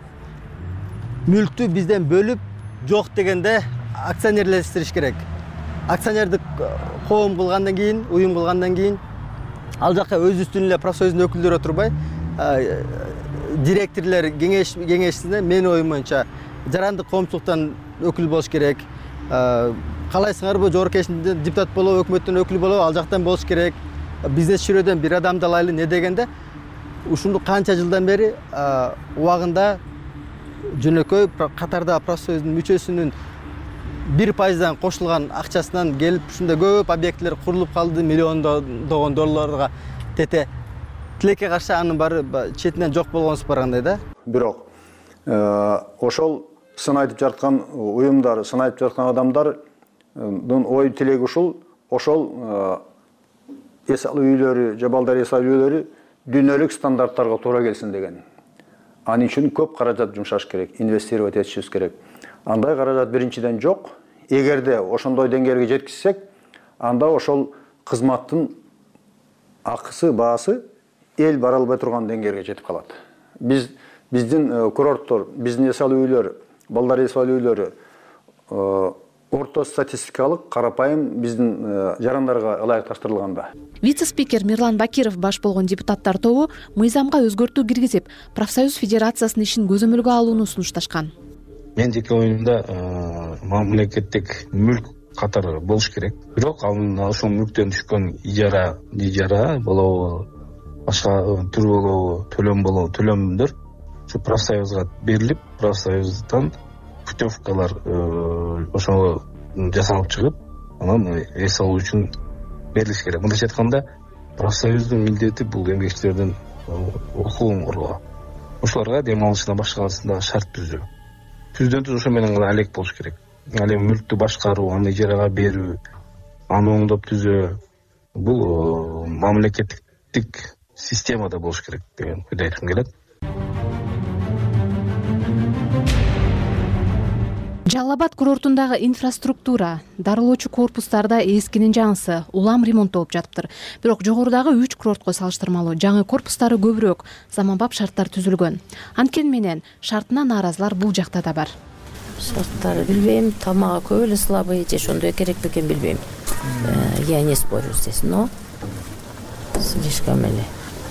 мүлктү бизден бөлүп, жок дегенде акционерлештириш керек. Акционердик коом кылгандан кийин, уюм кылгандан кийин, ал жакка өзүбүздүн эле профсоюздун өкүлдөрү отурбай, директорлор кеңешинде менин оюм боюнча жарандык коомчулуктан өкүл болуш керек. Калайсыңарбы, жогорку кеңешинде депутат болуп, өкмөттүн өкүлү болуп, ал жактан болуш керек. Бизнес чүрөдөн бир адамды алайлы не дегенде, ушунду канча жылдан бери убагында жөнөкөй катарда профсоюздун мүчөсүнүн 1%дан кошулган акчасынан келип, ушундай көп объекттер курулуп калды, миллиондогон долларга тете. Тилекке каршы анын баары четинен жок болгонсуп баргандай да. Бирок ошол сын айтып жаткан уюмдар, сын айтып жаткан адамдардын ой тилеги ошол эс алуу үйлөрү, же балдар эс алуу үйлөрү дүйнөлүк стандарттарга туура келсин деген. Анын үчүн көп каражат жумшаш керек, инвестировать этишибиз керек. Андай каражат биринчиден жок. Эгерде ошондой деңгээлге жеткизсек, анда ошол кызматтын акысы, баасы эл бара албай турган деңгээлге жетип калат. Биздин курорттор, биздин эс алуу үйлөрү, балдар эс алуу үйлөрү орто статистикалык карапайым биздин жарандарга ылайыкташтырылганда. Вице-спикер Мирлан Бакиров баш болгон депутаттар тобу мыйзамга өзгөртүү киргизип, профсоюз федерациясынын ишин көзөмөлгө алууну сунушташкан. Мен жеке оюмда мамлекеттик мүлк катары болуш керек. Бирок ошол мүлктөн түшкөн ижара болобу, башка түр болобу, төлөмдөр ушу профсоюзга берилип, профсоюздан путевкалар ошол жасалып чыгып, анан эс алуу үчүн берилиш керек. Мындайча айтканда, профсоюздун милдети бул эмгекчилердин укугун коргоо. Ошолорго дем алышына башкасында шарт түзүү. Түздөн түз ошо менен гана алек болуш керек. Ал эми мүлктү башкаруу, аны ижарага берүү, аны оңдоп түзөө бул мамлекеттик системада болуш керек деген ойду айткым келет. Жалал Абад курортундагы инфраструктура, дарылоочу корпустарда эскинин жаңысы улам ремонттолуп жатыптыр. Бирок жогорудагы 3 курортко салыштырмалуу жаңы корпустары көбүрөөк, заманбап шарттар түзүлгөн. Анткени менен шартына нааразылар бул жакта да бар. Шарттары билбейм, тамагы көп эле слабый, же ошондой керек бекен билбейм. Я не спорю здесь, но слишком эле.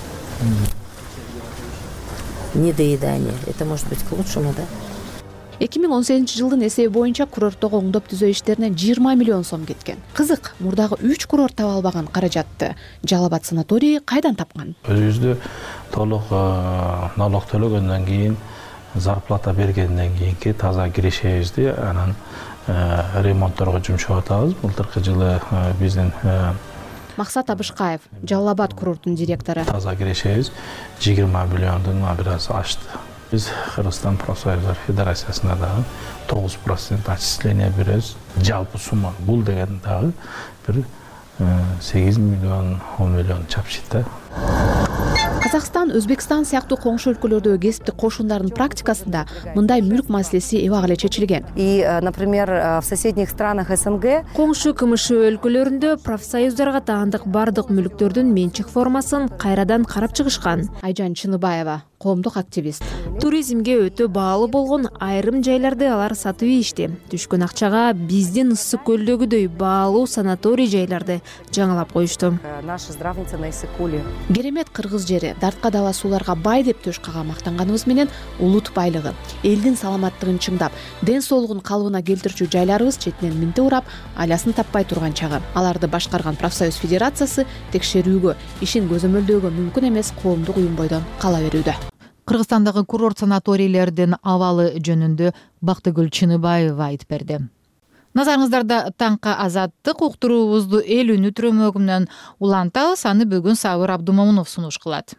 Недоедание. Это может быть к лучшему, да? 2018-жылдын эсеби боюнча курорттогу оңдоп түзөө иштерине 20 миллион сом кеткен. Кызык, мурдагы 3 курорт таба албаган каражатты Жалал Абад санаторийи кайдан тапкан? Өзүбүздө толук налог төлөгөндөн кийин, зарплата бергенден кийинки таза кирешебизди анан ремонтторго жумшап атабыз. Былтыркы жылы биздин Максат Абышкаев, Жалал Абад курортунун директору. Таза кирешебиз 20 миллиондон бир аз ашты. Biz Kırgızstan Prosoyuzlar Federasiyasına da 9% отчисление беребиз. Жалпы сумма бул деген дагы бир 8 миллион 10 миллион чапчыта. Казакстан, Өзбекстан сыяктуу коңшу өлкөлөрдөгү кесиптик кошундардын практикасында мындай мүлк маселеси эбак эле чечилген. И, например, в соседних странах СНГ коңшу КМШ өлкөлөрүндө профсоюздарга таандык бардык мүлктөрдүн менчик формасын кайрадан карап чыгышкан. Айжан Чыныбаева, коомдук активист. Туризмге өтө баалуу болгон айрым жайларды алар сатып ийишти. Түшкөн акчага биздин Ысык көлдөгүдөй баалуу санаторий жайларды жаңылап коюшту. Наша здравница на Иссык-Куле. Керемет кыргыз жери, дартка дала сууларга бай деп төшкага мактанганыбыз менен улут байлыгы, элдин саламаттыгын чыңдап, ден соолугун калыбына келтирчү жайларыбыз четинен минте урап, айласын таппай турган чагы. Аларды башкарган профсоюз федерациясы текшерүүгө, ишин көзөмөлдөөгө мүмкүн эмес коомдук уюм бойдон кала берүүдө. Кыргызстандагы курорт санаторийлердин абалы жөнүндө Бактыгүл Чыныбаева айтып берди. Назарыңыздарда таңка азаттык уктуруубузду эл үнү түрөмөгүнөн улантабыз. Аны бүгүн Сабыр Абдумомунов сунуш кылат.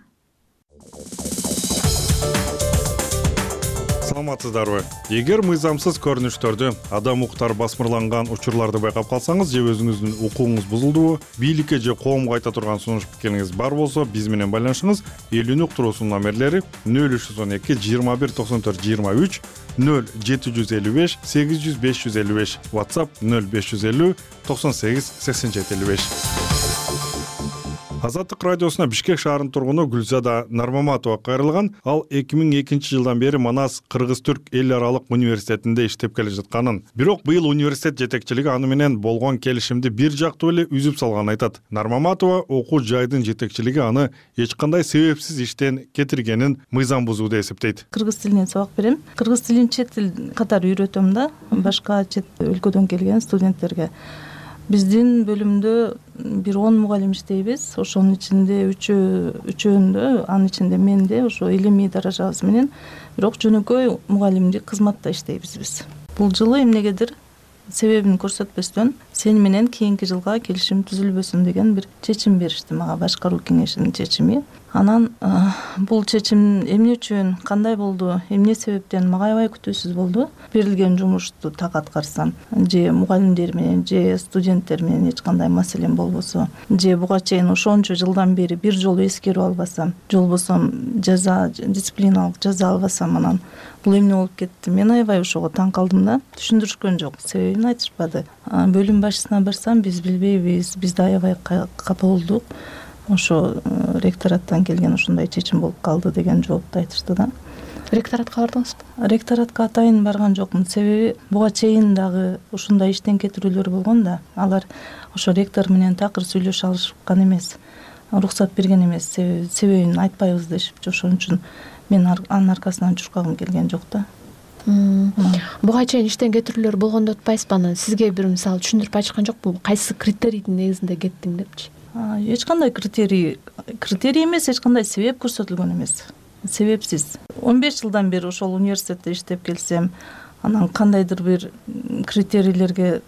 Саламатсыздарбы? Эгер мыйзамсыз көрүнүштөрдү, адам укуктары басмырланган учурларды байкап калсаңыз же өзүңүздүн укугуңуз бузулдубу, бийликке же коомго айта турган сунуш пикириңиз бар болсо, биз менен байланышыңыз. Эл үнү уктуруусунун номерлери 0312 21 94 23 0755 800 555, WhatsApp 0550 98 87 55. Азаттык радиосуна Бишкек шаарынын тургуну Гүлзада Нармаматова кайрылган. Ал 2002 жылдан бери Манас Кыргыз-Түрк эл аралык университетинде иштеп келе жатканын. Бирок быйыл университет жетекчилиги аны менен болгон келишимди бир жактуу эле үзүп салганын айтат. Нармаматова окуу жайдын жетекчилиги аны эч кандай себепсиз иштен кетиргенин мыйзам бузууда эсептейт. Кыргыз тилинен сабак берем. Кыргыз тилин чет тил катары үйрөтөм да, башка чет өлкөдөн келген студенттерге. Биздин бөлүмдө бир 10 мугалим иштейбиз. Ошонун ичинде үчөөндө, анын ичинде менде ошо илимий даражабыз менен, бирок жөнөкөй мугалимдик кызматта иштейбиз биз. Бул жылы эмнегедир себебин көрсөтпөстөн сени менен кийинки жылга келишим түзүлбөсүн деген бир чечим беришти мага, башкаруу кеңешинин чечими. Анан бул чечим эмне үчүн, кандай болду, эмне себептен мага аябай күтүүсүз болду. Берилген жумушту так аткарсам, же мугалимдер менен, же студенттер менен эч кандай маселем болбосо, же буга чейин ошончо жылдан бери бир жолу эскерип албасам, же болбосо жаза, дисциплиналык жаза албасам, анан бул эмне болуп кетти. Мен аябай ошого таң калдым да, түшүндүрүшкөн жок, себебин айтышпады. Бөлүм башчысына барсам, биз билбейбиз, биз да аябай капа болдук. Ошо ректораттан келген ушундай чечим болуп калды деген жоопту айтышты да. Ректоратка бардыңызбы? Ректоратка атайын барган жокмун, себеби буга чейин дагы ушундай иштен кетирүүлөр болгон да. Алар ошо ректор менен такыр сүйлөшө алышкан эмес, уруксат берген эмес, себебин айтпайбыз дешипчи. Ошон үчүн мен анын аркасынан чуркагым келген жок да. Буга чейин иштен кетирүүлөр болгондо атпайсызбы? Анан сизге бир мисалы түшүндүрүп айтышкан жокпу? Кайсы критерийдин негизинде кеттиң депчи? Эч кандай критерий эмес, эч кандай себеп көрсөтүлгөн эмес. себепсиз. 15 жылдан бери ошол университетте иштеп келсем, анан кандайдыр бир критерийлерге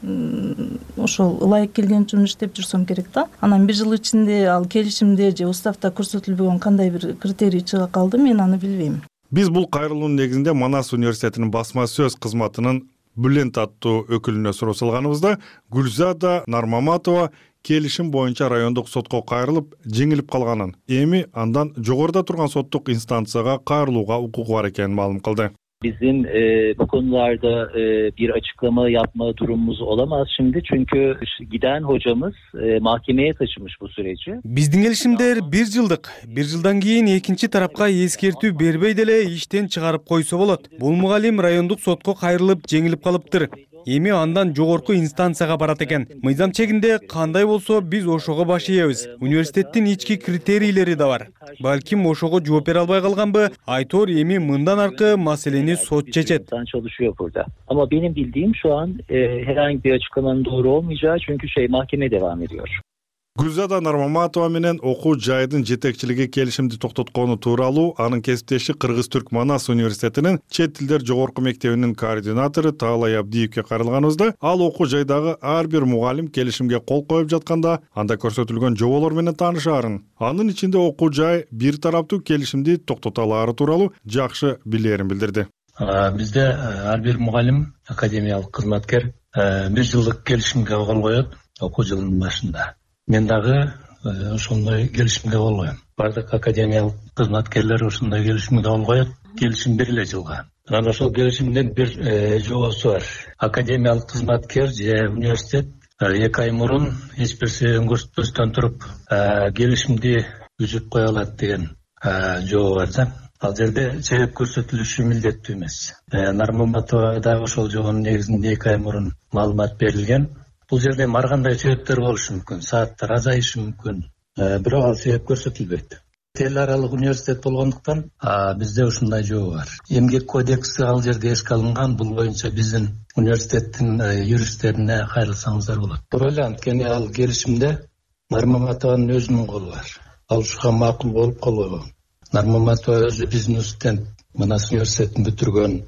ошол ылайык келген үчүн иштеп жүрсөм керек да. Анан 1 жыл ичинде ал келишимде же уставда көрсөтүлбөгөн кандай бир критерий чыга калды, мен аны билбейм. Биз бул кайрылуунун негизинде Манас университетинин басма сөз кызматынын Бүлент аттуу өкүлүнө суроо салганыбызда Гүлзада Нармаматова келишим боюнча райондук сотко кайрылып, жеңилип калганын, эми андан жогоруда турган соттук инстанцияга кайрылууга укугу бар экенин маалым кылды. Bizim bu konularda bir açıklama yapma durumumuz olamaz şimdi. Çünkü giden hocamız mahkemeye taşımış bu süreci. Биздин келишимдер 1 жылдык. 1 жылдан кийин экинчи тарапка эскертүү бербей деле иштен чыгарып койсо болот. Бул мугалим райондук сотко кайрылып, жеңилип калыптыр. Эми андан жогорку инстанцияга барат экен. Мыйзам чегинде кандай болсо биз ошого баш ийебиз. Университеттин ички критерийлери да бар. Балким ошого жооп бере албай калганбы, айтор эми мындан аркы маселени сот чечет. Çalışıyor burada. Ama benim bildiğim şu an herhangi bir açıklamanın doğru olmayacağı çünkü mahkeme devam ediyor. Гүлзада Нармаматова менен окуу жайдын жетекчилиги келишимди токтоткону тууралуу анын кесиптеши Кыргыз-Түрк Манас университетинин чет тилдер жогорку мектебинин координатору Таалай Абдиевке кайрылганыбызда, ал окуу жайдагы ар бир мугалим келишимге кол коюп жатканда анда көрсөтүлгөн жоболор менен таанышаарын, анын ичинде окуу жай бир тараптуу келишимди токтото алаары тууралуу жакшы билерин билдирди. Бизде ар бир мугалим, академиялык кызматкер 1 жылдык келишимге кол коет окуу жылынын башында. Мен дагы ошондой келишимге кол коем. Бардык академиялык кызматкерлер ошондой келишимге кол коет. Келишим 1 жылга. Анан ошол келишимдин бир жобосу бар. Академиялык кызматкер же университет 2 ай мурун эч бир себебин көрсөтпөстөн туруп келишимди үзүп кое алат деген жобо бар да. Ал жерде себеп көрсөтүлүшү милдеттүү эмес. Нармаматова дагы ошол жобонун негизинде 2 ай мурун маалымат берилген. Бул жерде ар кандай себептер болушу мүмкүн, сааттар азайышы мүмкүн. Бирок ал себеп көрсөтүлбөйт. Эл аралык университет болгондуктан бизде ушундай жобо бар. Эмгек кодекси ал жерде эске алынган, бул боюнча биздин университеттин юристтерине кайрылсаңыздар болот. Тура эле анткени ал келишимде Нармаматованын өзүнүн колу бар. Ал ушуга макул болуп кол койгон. Нармаматова өзү биздин студент, Манас университетин бүтүргөн.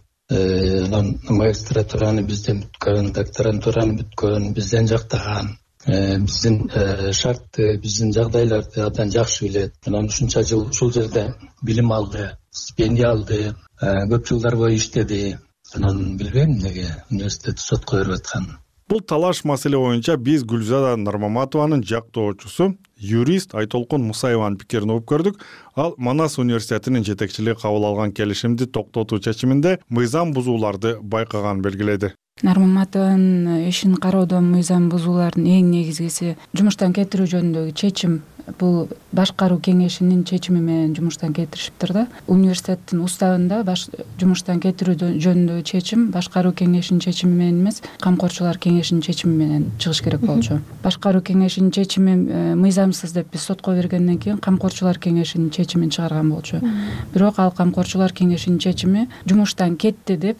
Анан магистратураны бизден бүткөн, докторантураны бүткөн, бизден жактаган, биздин шартты, биздин жагдайларды абдан жакшы билет. Анан ушунча жыл ушул жерде билим алды, стипендия алды, көп жылдар бою иштеди. Анан билбейм эмнеге университет сотко берип атканын. Бул талаш маселе боюнча биз Гүлзада Нармаматованын жактоочусу, юрист Айтолкун Мусаеванын пикирин угуп көрдүк. Ал Манас университетинин жетекчилиги кабыл алган келишимди токтотуу чечиминде мыйзам бузууларды байкаганын белгиледи. Нармаматованын ишин кароодо мыйзам бузуулардын эң негизгиси жумуштан кетирүү жөнүндөгү чечим. Бул башкаруу кеңешинин чечими менен жумуштан кетиришиптир да. Университеттин уставында жумуштан кетирүү жөнүндөгү чечим башкаруу кеңешинин чечими менен эмес, камкорчулар кеңешинин чечими менен чыгыш керек болчу. Башкаруу кеңешинин чечими мыйзамсыз деп биз сотко бергенден кийин камкорчулар кеңешинин чечимин чыгарган болчу. Бирок ал камкорчулар кеңешинин чечими жумуштан кетти деп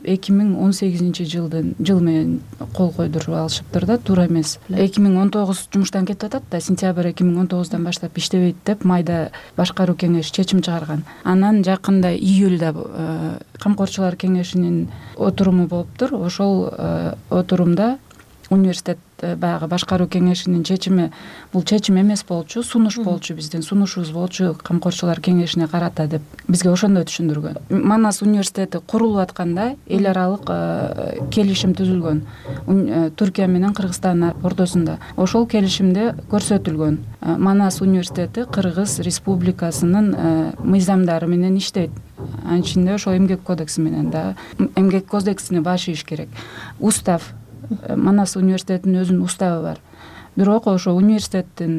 2018 жыл менен кол койдуруп алышыптыр да, туура эмес. 2019 жумуштан кетип атат да, сентябрь 2019-дан баштап иштебейт деп майда башкаруу кеңеши чечим чыгарган. Анан жакында июлда камкорчулар кеңешинин отуруму болуптур. Ошол отурумда университет баягы башкаруу кеңешинин чечими бул чечим эмес болчу, сунуш болчу, биздин сунушубуз болчу камкорчулар кеңешине карата деп бизге ошондой түшүндүргөн. Манас университети курулуп атканда эл аралык келишим түзүлгөн Түркия менен Кыргызстан ортосунда. Ошол келишимде көрсөтүлгөн Манас университети Кыргыз Республикасынын мыйзамдары менен иштейт. Анын ичинде ошол эмгек кодекси менен да эмгек кодексине баш ийиш керек. Устав Манас университетинин өзүнүн уставы бар. Бирок ошо университеттин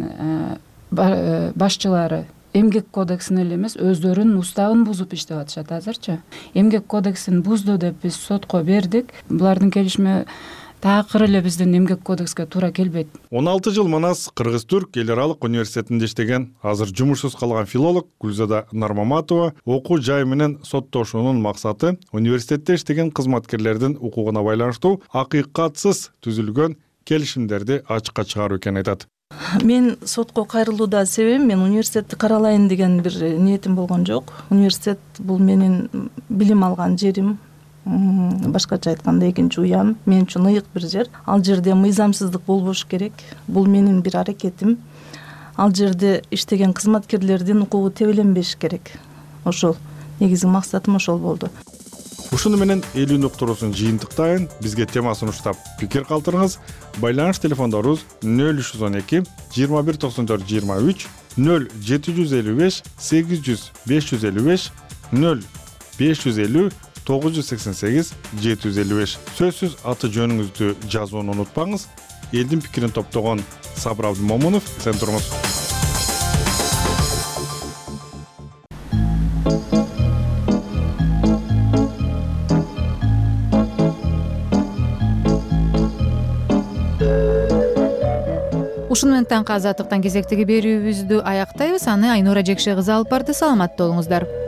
башчылары эмгек кодексин эле эмес, өздөрүнүн уставын бузуп иштеп атышат азырчы. Эмгек кодексин бузду деп биз сотко бердик. Булардын келишими такыр эле биздин эмгек кодекске туура келбейт. 16 жыл Манас Кыргыз-Түрк эл аралык университетинде иштеген, азыр жумушсуз калган филолог Гүлзада Нармаматова окуу жай менен соттошуунун максаты университетте иштеген кызматкерлердин укугуна байланыштуу акыйкатсыз түзүлгөн келишимдерди ачыкка чыгаруу экенин айтат. Мен сотко кайрылууда себебим мен университетти каралайын деген бир ниетим болгон жок. Университет бул менин билим алган жерим, башкача айтканда экинчи уям, мен үчүн ыйык бир жер. Ал жерде мыйзамсыздык болбош керек. Бул менин бир аракетим. Ал жерде иштеген кызматкерлердин укугу тебеленбеш керек. Ошол негизги максатым ошол болду. Ушуну менен элүү нуктурусун жыйынтыктайын. Бизге темасын уштап пикир калтырыңыз. Байланыш телефондорубуз 0312 2194 23 0755 800 555 0550 988 755. Сөзсүз аты жөнүңүздү жазууну унутпаңыз. Элдин пикирин топтогон Сабыр Абдымомунов, сен туруңуз. Ушуну менен таңкы азаттыктан кезектеги берүүбүздү аяктайбыз. Аны Айнура Жекше кызы алып барды. Саламатта болуңуздар.